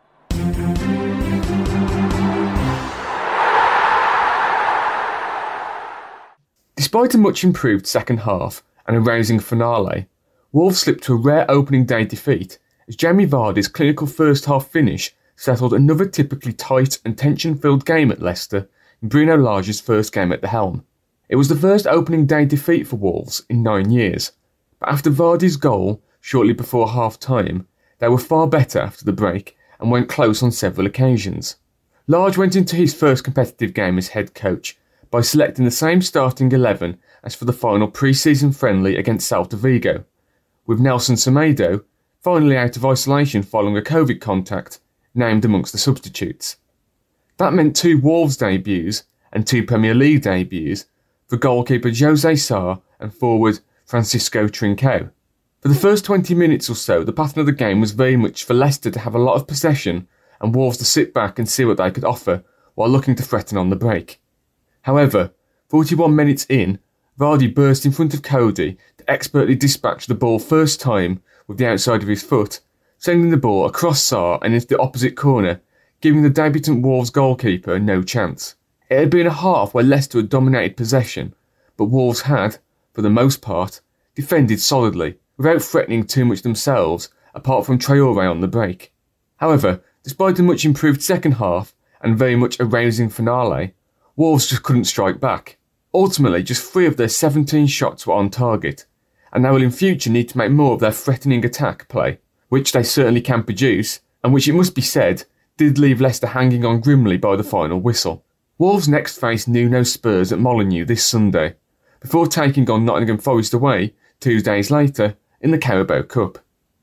Despite a much improved second half and a rousing finale, Wolves slipped to a rare opening day defeat as Jamie Vardy's clinical first half finish settled another typically tight and tension-filled game at Leicester in Bruno Lage's first game at the helm. It was the first opening day defeat for Wolves in nine years, but after Vardy's goal shortly before half-time, they were far better after the break and went close on several occasions. Large went into his first competitive game as head coach by selecting the same starting eleven as for the final pre-season friendly against Celta Vigo, with Nelson Semedo, finally out of isolation following a COVID contact, named amongst the substitutes. That meant two Wolves debuts and two Premier League debuts for goalkeeper Jose Sá and forward Francisco Trincão. For the first twenty minutes or so, the pattern of the game was very much for Leicester to have a lot of possession and Wolves to sit back and see what they could offer while looking to threaten on the break. However, forty-one minutes in, Vardy burst in front of Cody to expertly dispatch the ball first time with the outside of his foot, sending the ball across Sá and into the opposite corner, giving the debutant Wolves goalkeeper no chance. It had been a half where Leicester had dominated possession, but Wolves had, for the most part, defended solidly, without threatening too much themselves, apart from Traoré on the break. However, despite a much improved second half and very much a rousing finale, Wolves just couldn't strike back. Ultimately, just three of their seventeen shots were on target, and they will in future need to make more of their threatening attack play, which they certainly can produce, and which, it must be said, did leave Leicester hanging on grimly by the final whistle. Wolves next face Nuno Spurs at Molineux this Sunday, before taking on Nottingham Forest away two days later in the Carabao Cup.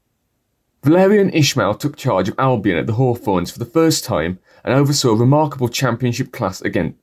Valérien Ismaël took charge of Albion at the Hawthorns for the first time and oversaw a remarkable championship clash against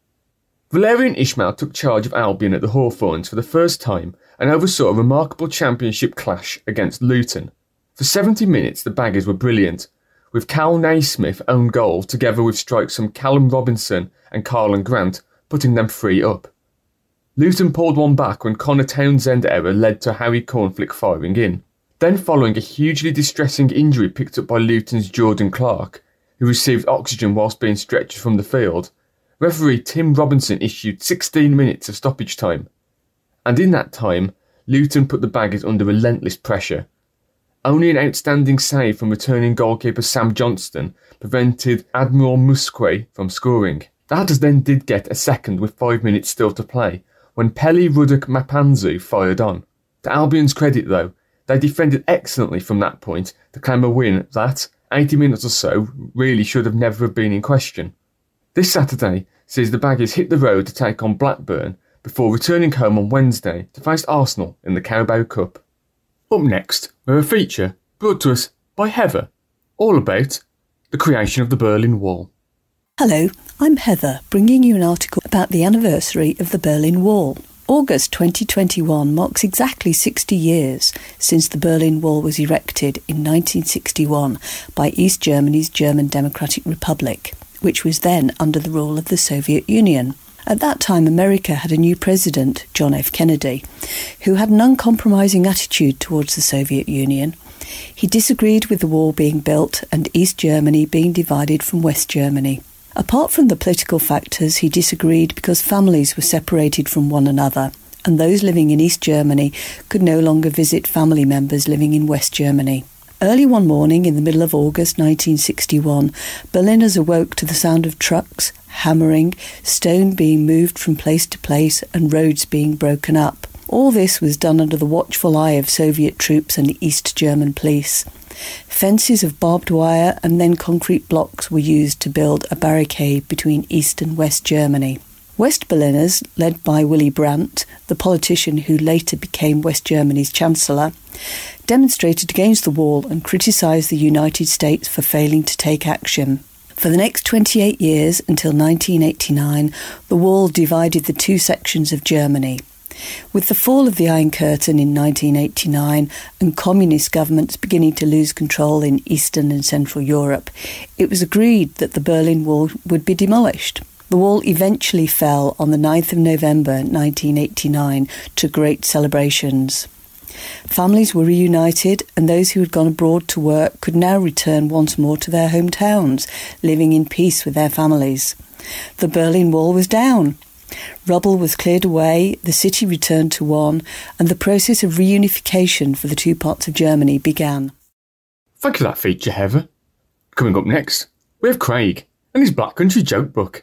Valérien Ismaël took charge of Albion at the Hawthorns for the first time and oversaw a remarkable championship clash against Luton. For seventy minutes the Baggers were brilliant, with Cal Naismith own goal together with strikes from Callum Robinson and Carlan Grant putting them three up. Luton pulled one back when Connor Townsend error led to Harry Cornflick firing in. Then, following a hugely distressing injury picked up by Luton's Jordan Clark, who received oxygen whilst being stretchered from the field, referee Tim Robinson issued sixteen minutes of stoppage time. And in that time, Luton put the Baggers under relentless pressure. Only an outstanding save from returning goalkeeper Sam Johnston prevented Admiral Musque from scoring. The Hatters then did get a second with five minutes still to play, when Pelly Ruddock Mapanzu fired on. To Albion's credit though, they defended excellently from that point to claim a win that, eighty minutes or so, really should have never have been in question. This Saturday sees the Baggers hit the road to take on Blackburn before returning home on Wednesday to face Arsenal in the Carabao Cup. Up next, we're a feature brought to us by Heather, all about the creation of the Berlin Wall.
Hello, I'm Heather, bringing you an article about the anniversary of the Berlin Wall. August twenty twenty-one marks exactly sixty years since the Berlin Wall was erected in nineteen sixty-one by East Germany's German Democratic Republic, which was then under the rule of the Soviet Union. At that time, America had a new president, John F. Kennedy, who had an uncompromising attitude towards the Soviet Union. He disagreed with the wall being built and East Germany being divided from West Germany. Apart from the political factors, he disagreed because families were separated from one another, and those living in East Germany could no longer visit family members living in West Germany. Early one morning in the middle of August nineteen sixty-one, Berliners awoke to the sound of trucks, hammering, stone being moved from place to place and roads being broken up. All this was done under the watchful eye of Soviet troops and East German police. Fences of barbed wire and then concrete blocks were used to build a barricade between East and West Germany. West Berliners, led by Willy Brandt, the politician who later became West Germany's Chancellor, demonstrated against the wall and criticised the United States for failing to take action. For the next twenty-eight years, until nineteen eighty-nine, the wall divided the two sections of Germany. With the fall of the Iron Curtain in nineteen eighty-nine and communist governments beginning to lose control in Eastern and Central Europe, it was agreed that the Berlin Wall would be demolished. The wall eventually fell on the ninth of November nineteen eighty-nine to great celebrations. Families were reunited, and those who had gone abroad to work could now return once more to their hometowns, living in peace with their families. The Berlin Wall was down. Rubble was cleared away, the city returned to one, and the process of reunification for the two parts of Germany began.
Thank you for that feature, Heather. Coming up next, we have Craig and his Black Country Joke Book.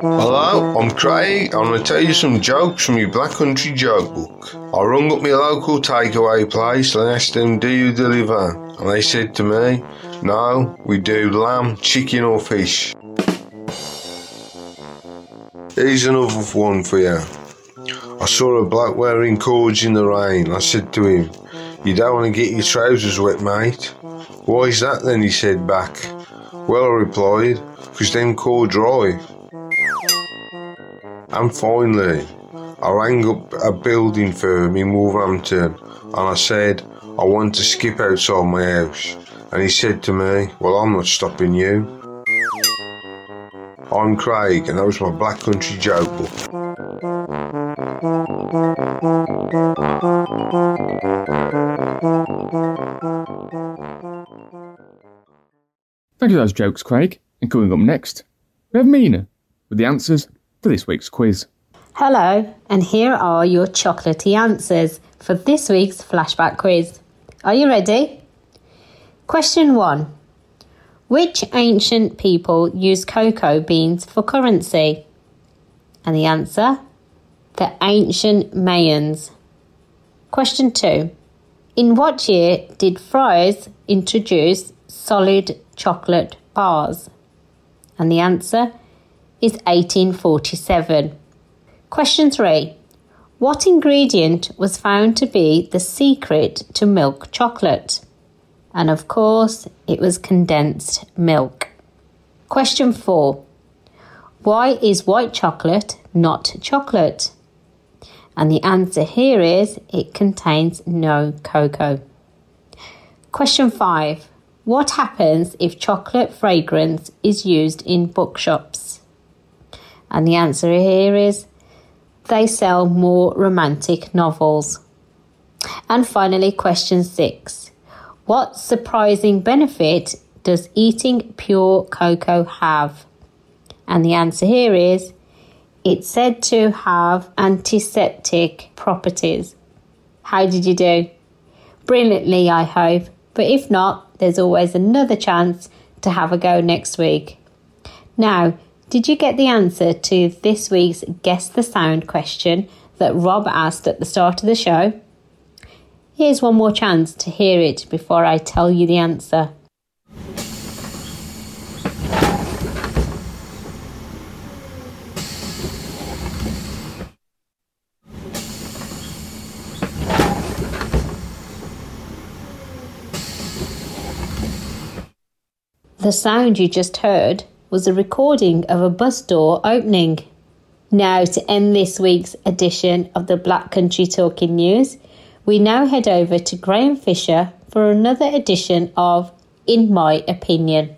Hello, I'm Craig. I'm going to tell you some jokes from your Black Country joke book. I rung up my local takeaway place and asked them, do you deliver? And they said to me, no, we do lamb, chicken or fish. Here's another one for you. I saw a bloke wearing cords in the rain. I said to him, you don't want to get your trousers wet, mate. Why is that then, he said back. Well, I replied, because them cords dry. And finally, I rang up a building firm in Wolverhampton and I said, I want to skip outside my house. And he said to me, well, I'm not stopping you. I'm Craig and that was my Black Country joke book.
Thank you for those jokes, Craig. And coming up next, we have Mina with the answers for this week's quiz.
Hello, and here are your chocolatey answers for this week's flashback quiz. Are you ready? Question one. Which ancient people used cocoa beans for currency? And the answer? The ancient Mayans. Question two. In what year did Fry's introduce solid chocolate bars? And the answer is eighteen forty-seven. Question three. What ingredient was found to be the secret to milk chocolate? And of course, it was condensed milk. Question four. Why is white chocolate not chocolate? And the answer here is it contains no cocoa. Question five. What happens if chocolate fragrance is used in bookshops? And the answer here is they sell more romantic novels. And finally, question six. What surprising benefit does eating pure cocoa have? And the answer here is it's said to have antiseptic properties. How did you do? Brilliantly, I hope. But if not, there's always another chance to have a go next week. Now, did you get the answer to this week's Guess the Sound question that Rob asked at the start of the show? Here's one more chance to hear it before I tell you the answer. The sound you just heard was a recording of a bus door opening. Now, to end this week's edition of the Black Country Talking News, we now head over to Graham Fisher for another edition of In My Opinion.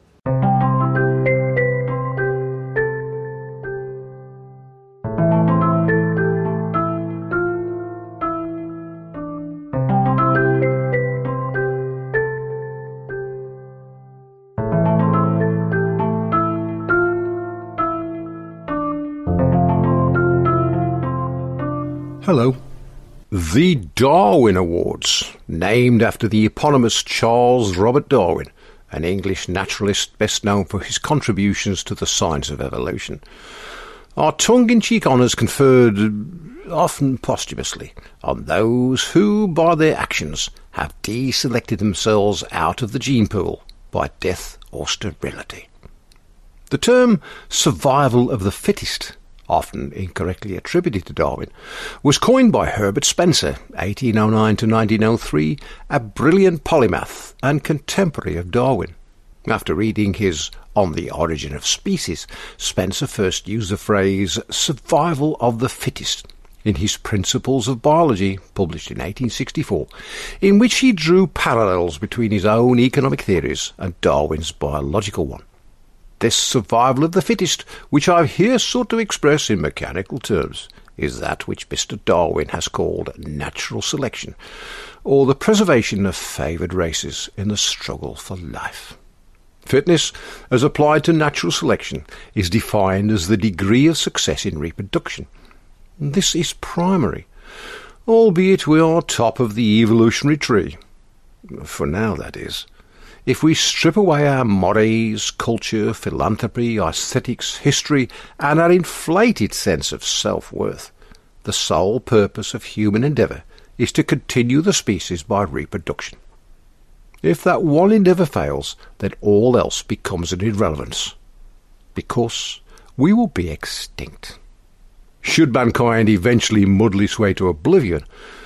Hello. The Darwin Awards, named after the eponymous Charles Robert Darwin, an English naturalist best known for his contributions to the science of evolution, are tongue-in-cheek honours conferred, often posthumously, on those who, by their actions, have deselected themselves out of the gene pool by death or sterility. The term survival of the fittest, often incorrectly attributed to Darwin, was coined by Herbert Spencer, eighteen oh nine to nineteen oh three, a brilliant polymath and contemporary of Darwin. After reading his On the Origin of Species, Spencer first used the phrase survival of the fittest in his Principles of Biology, published in eighteen sixty-four, in which he drew parallels between his own economic theories and Darwin's biological one. This survival of the fittest, which I here sought to express in mechanical terms, is that which Mister Darwin has called natural selection, or the preservation of favoured races in the struggle for life. Fitness, as applied to natural selection, is defined as the degree of success in reproduction. This is primary, albeit we are top of the evolutionary tree. For now, that is. If we strip away our mores, culture, philanthropy, aesthetics, history, and our inflated sense of self-worth, the sole purpose of human endeavour is to continue the species by reproduction. If that one endeavour fails, then all else becomes an irrelevance, because we will be extinct. Should mankind eventually muddle its way to oblivion,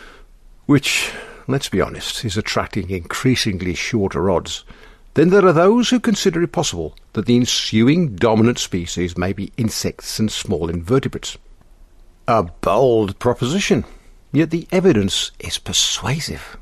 which, let's be honest, is attracting increasingly shorter odds, then there are those who consider it possible that the ensuing dominant species may be insects and small invertebrates. A bold proposition, yet the evidence is persuasive.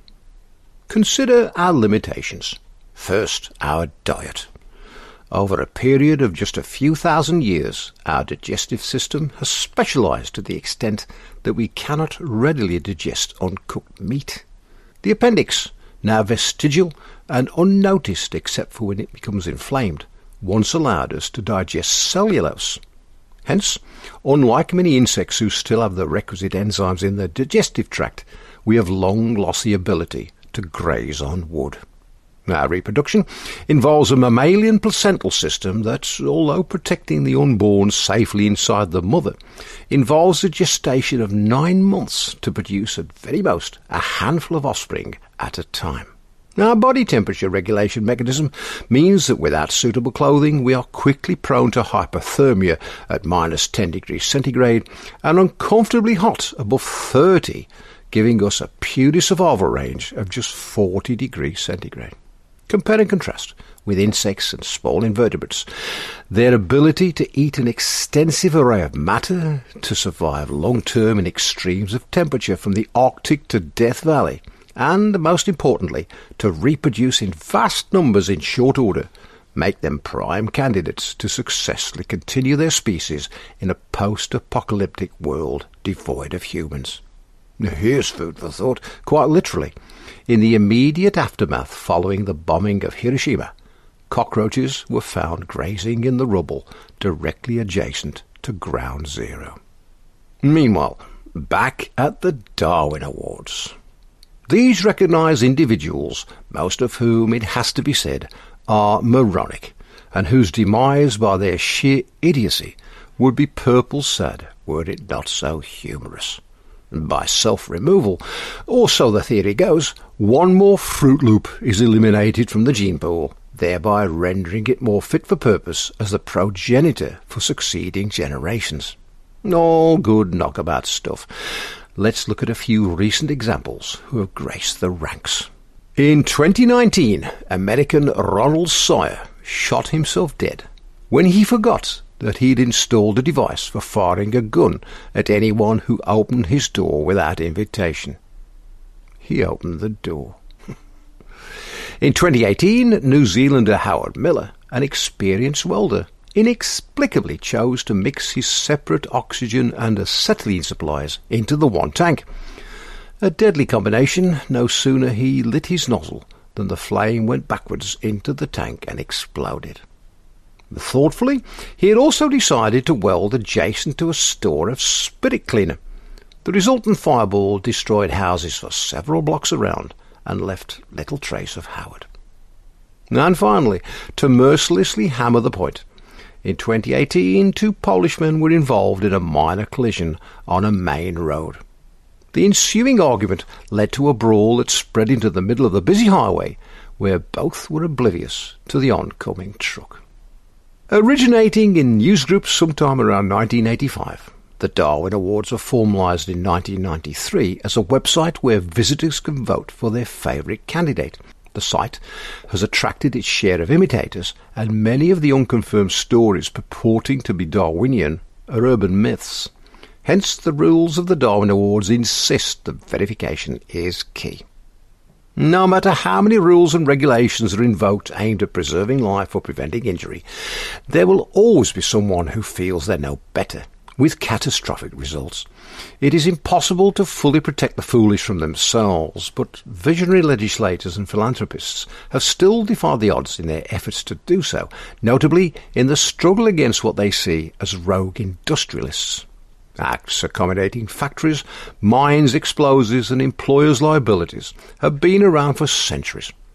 Consider our limitations. First, our diet. Over a period of just a few thousand years, our digestive system has specialised to the extent that we cannot readily digest uncooked meat. The appendix, now vestigial and unnoticed except for when it becomes inflamed, once allowed us to digest cellulose. Hence, unlike many insects who still have the requisite enzymes in their digestive tract, we have long lost the ability to graze on wood. Our reproduction involves a mammalian placental system that, although protecting the unborn safely inside the mother, involves a gestation of nine months to produce at very most a handful of offspring at a time. Our body temperature regulation mechanism means that without suitable clothing we are quickly prone to hypothermia at minus ten degrees centigrade and uncomfortably hot above thirty, giving us a puny survival range of just forty degrees centigrade. Compare and contrast with insects and small invertebrates. Their ability to eat an extensive array of matter, to survive long-term in extremes of temperature from the Arctic to Death Valley, and, most importantly, to reproduce in vast numbers in short order, make them prime candidates to successfully continue their species in a post-apocalyptic world devoid of humans. Now, here's food for thought, quite literally. In the immediate aftermath following the bombing of Hiroshima, cockroaches were found grazing in the rubble directly adjacent to Ground Zero. Meanwhile, back at the Darwin Awards. These recognise individuals, most of whom, it has to be said, are moronic, and whose demise by their sheer idiocy would be purple sad were it not so humorous. By self-removal, or so the theory goes, one more Fruit Loop is eliminated from the gene pool, thereby rendering it more fit for purpose as the progenitor for succeeding generations. All good knockabout stuff. Let's look at a few recent examples who have graced the ranks. In twenty nineteen, American Ronald Sawyer shot himself dead when he forgot that he'd installed a device for firing a gun at anyone who opened his door without invitation. He opened the door. In twenty eighteen, New Zealander Howard Miller, an experienced welder, inexplicably chose to mix his separate oxygen and acetylene supplies into the one tank. A deadly combination. No sooner he lit his nozzle than the flame went backwards into the tank and exploded. Thoughtfully, he had also decided to weld adjacent to a store of spirit cleaner. The resultant fireball destroyed houses for several blocks around and left little trace of Howard. And finally, to mercilessly hammer the point, in twenty eighteen, two Polishmen were involved in a minor collision on a main road. The ensuing argument led to a brawl that spread into the middle of the busy highway, where both were oblivious to the oncoming truck. Originating in newsgroups sometime around nineteen eighty-five, the Darwin Awards were formalised in nineteen ninety-three as a website where visitors can vote for their favourite candidate. The site has attracted its share of imitators, and many of the unconfirmed stories purporting to be Darwinian are urban myths. Hence the rules of the Darwin Awards insist that verification is key. No matter how many rules and regulations are invoked aimed at preserving life or preventing injury, there will always be someone who feels they know better, with catastrophic results. It is impossible to fully protect the foolish from themselves, but visionary legislators and philanthropists have still defied the odds in their efforts to do so, notably in the struggle against what they see as rogue industrialists. Acts accommodating factories, mines, explosives and employers' liabilities have been around for centuries.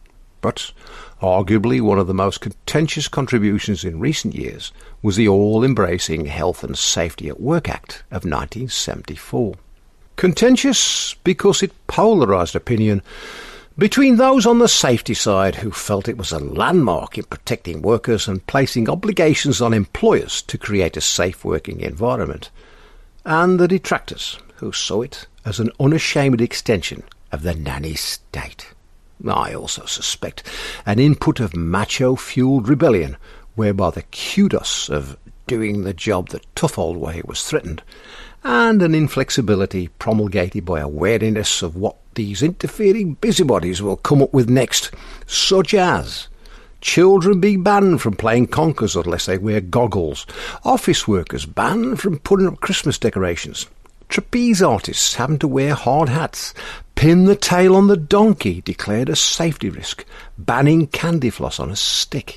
But arguably one of the most contentious contributions in recent years was the all-embracing Health and Safety at Work Act of nineteen seventy-four. Contentious because it polarised opinion between those on the safety side who felt it was a landmark in protecting workers and placing obligations on employers to create a safe working environment, and the detractors who saw it as an unashamed extension of the nanny state. I also suspect an input of macho-fuelled rebellion whereby the kudos of doing the job the tough old way was threatened, and an inflexibility promulgated by a wariness of what these interfering busybodies will come up with next, such as children being banned from playing conkers unless they wear goggles, office workers banned from putting up Christmas decorations, trapeze artists having to wear hard hats, pin the tail on the donkey declared a safety risk, banning candy floss on a stick.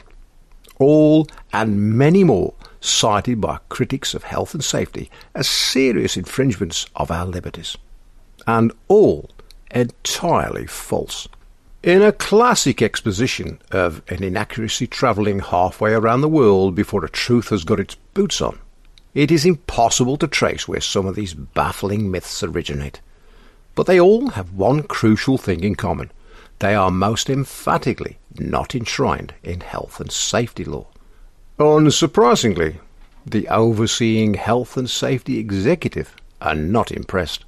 All and many more cited by critics of health and safety as serious infringements of our liberties. And all entirely false. In a classic exposition of an inaccuracy travelling halfway around the world before a truth has got its boots on, it is impossible to trace where some of these baffling myths originate. But they all have one crucial thing in common. They are most emphatically not enshrined in health and safety law. Unsurprisingly, the overseeing health and safety executive are not impressed.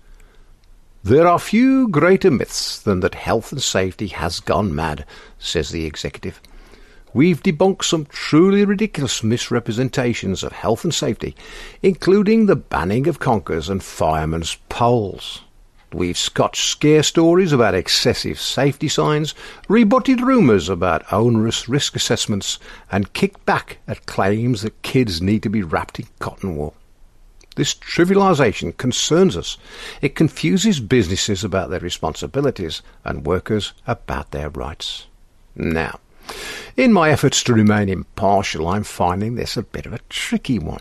There are few greater myths than that health and safety has gone mad, says the executive. We've debunked some truly ridiculous misrepresentations of health and safety, including the banning of conkers and firemen's poles. We've scotched scare stories about excessive safety signs, rebutted rumours about onerous risk assessments, and kicked back at claims that kids need to be wrapped in cotton wool. This trivialisation concerns us. It confuses businesses about their responsibilities and workers about their rights. Now, in my efforts to remain impartial, I'm finding this a bit of a tricky one.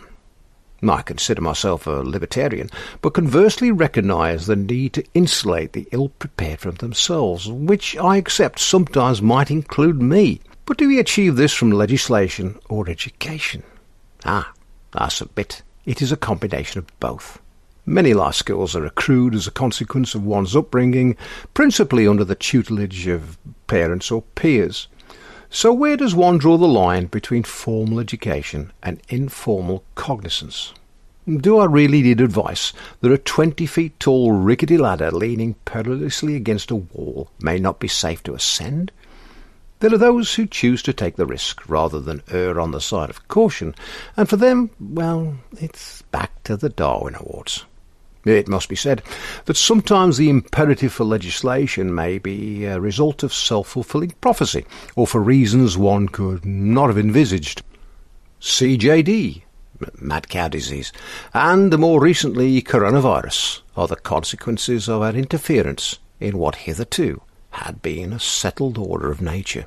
I consider myself a libertarian, but conversely recognise the need to insulate the ill-prepared from themselves, which I accept sometimes might include me. But do we achieve this from legislation or education? Ah, I submit it is a combination of both. Many life skills are accrued as a consequence of one's upbringing, principally under the tutelage of parents or peers. So where does one draw the line between formal education and informal cognizance? Do I really need advice that a twenty feet tall rickety ladder leaning perilously against a wall may not be safe to ascend? There are those who choose to take the risk rather than err on the side of caution, and for them, well, it's back to the Darwin Awards. It must be said that sometimes the imperative for legislation may be a result of self-fulfilling prophecy, or for reasons one could not have envisaged. C J D, mad cow disease, and more recently coronavirus are the consequences of our interference in what hitherto had been a settled order of nature.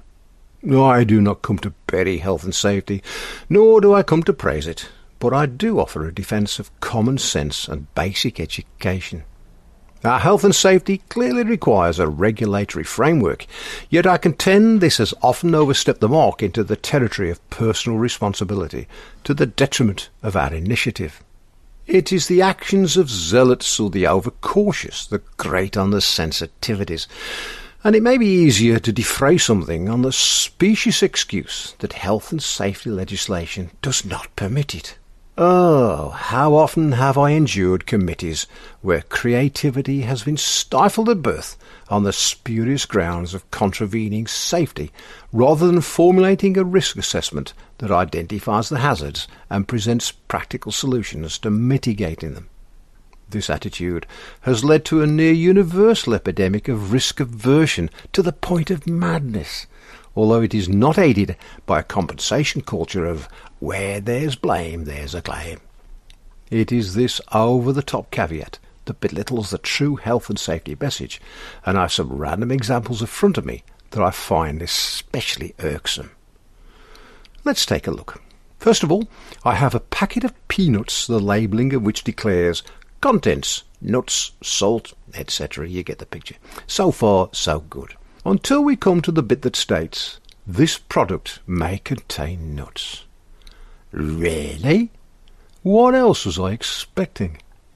I do not come to bury health and safety, nor do I come to praise it, but I do offer a defence of common sense and basic education. Our health and safety clearly requires a regulatory framework, yet I contend this has often overstepped the mark into the territory of personal responsibility, to the detriment of our initiative. It is the actions of zealots or the overcautious that grate on the sensitivities, and it may be easier to defray something on the specious excuse that health and safety legislation does not permit it. Oh, how often have I endured committees where creativity has been stifled at birth on the spurious grounds of contravening safety, rather than formulating a risk assessment that identifies the hazards and presents practical solutions to mitigating them. This attitude has led to a near-universal epidemic of risk aversion to the point of madness, although it is not aided by a compensation culture of where there's blame, there's a claim. It is this over-the-top caveat that belittles the true health and safety message, and I have some random examples in front of me that I find especially irksome. Let's take a look. First of all, I have a packet of peanuts, the labelling of which declares contents, nuts, salt, et cetera. You get the picture. So far, so good.
until we come to the bit that states, this product may contain nuts. Really? What else was I expecting?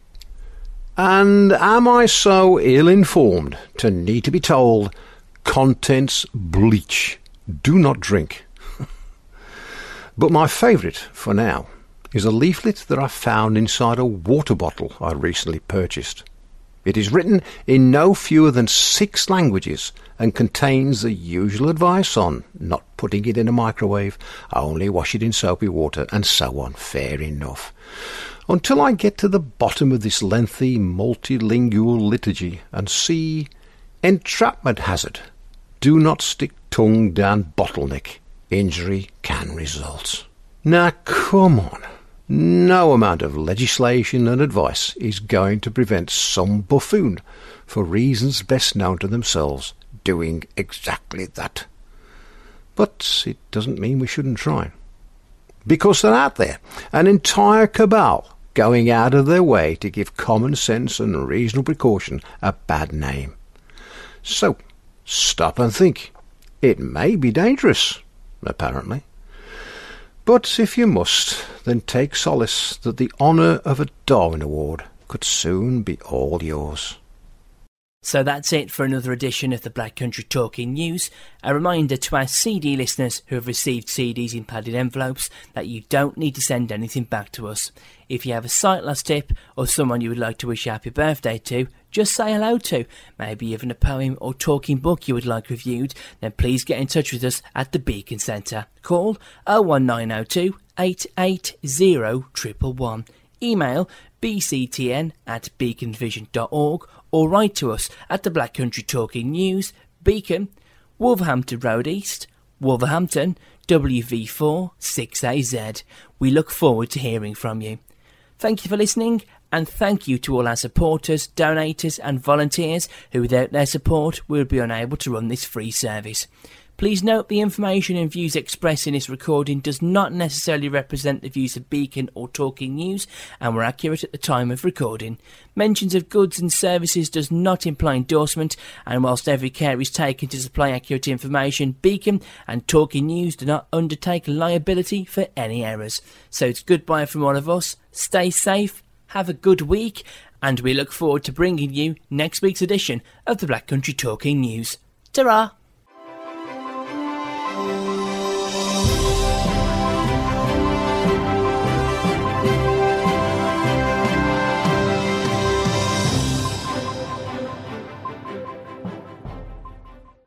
And am I so ill-informed to need to be told, contents bleach, do not drink? But my favourite, for now, is a leaflet that I found inside a water bottle I recently purchased. It is written in no fewer than six languages and contains the usual advice on not putting it in a microwave, only wash it in soapy water, and so on. Fair enough. Until I get to the bottom of this lengthy multilingual liturgy and see entrapment hazard. Do not stick tongue down bottleneck. Injury can result. Now, come on. No amount of legislation and advice is going to prevent some buffoon, for reasons best known to themselves, doing exactly that. But it doesn't mean we shouldn't try. Because they're out there, an entire cabal, going out of their way to give common sense and reasonable precaution a bad name. So, stop and think. It may be dangerous, apparently. But if you must, then take solace that the honour of a Darwin Award could soon be all yours.
So that's it for another edition of the Black Country Talking News. A reminder to our C D listeners who have received C Ds in padded envelopes that you don't need to send anything back to us. If you have a sight loss tip or someone you would like to wish a happy birthday to, just say hello to, maybe even a poem or talking book you would like reviewed, then please get in touch with us at the Beacon Centre. Call oh one nine oh two, eight eight zero, one one one. Email b c t n at beacon vision dot org or write to us at the Black Country Talking News, Beacon, Wolverhampton Road East, Wolverhampton, W V four six A Z. We look forward to hearing from you. Thank you for listening, and thank you to all our supporters, donators and volunteers who without their support we would be unable to run this free service. Please note the information and views expressed in this recording does not necessarily represent the views of Beacon or Talking News and were accurate at the time of recording. Mentions of goods and services does not imply endorsement, and whilst every care is taken to supply accurate information, Beacon and Talking News do not undertake liability for any errors. So it's goodbye from all of us, stay safe, have a good week, and we look forward to bringing you next week's edition of the Black Country Talking News. Ta-ra!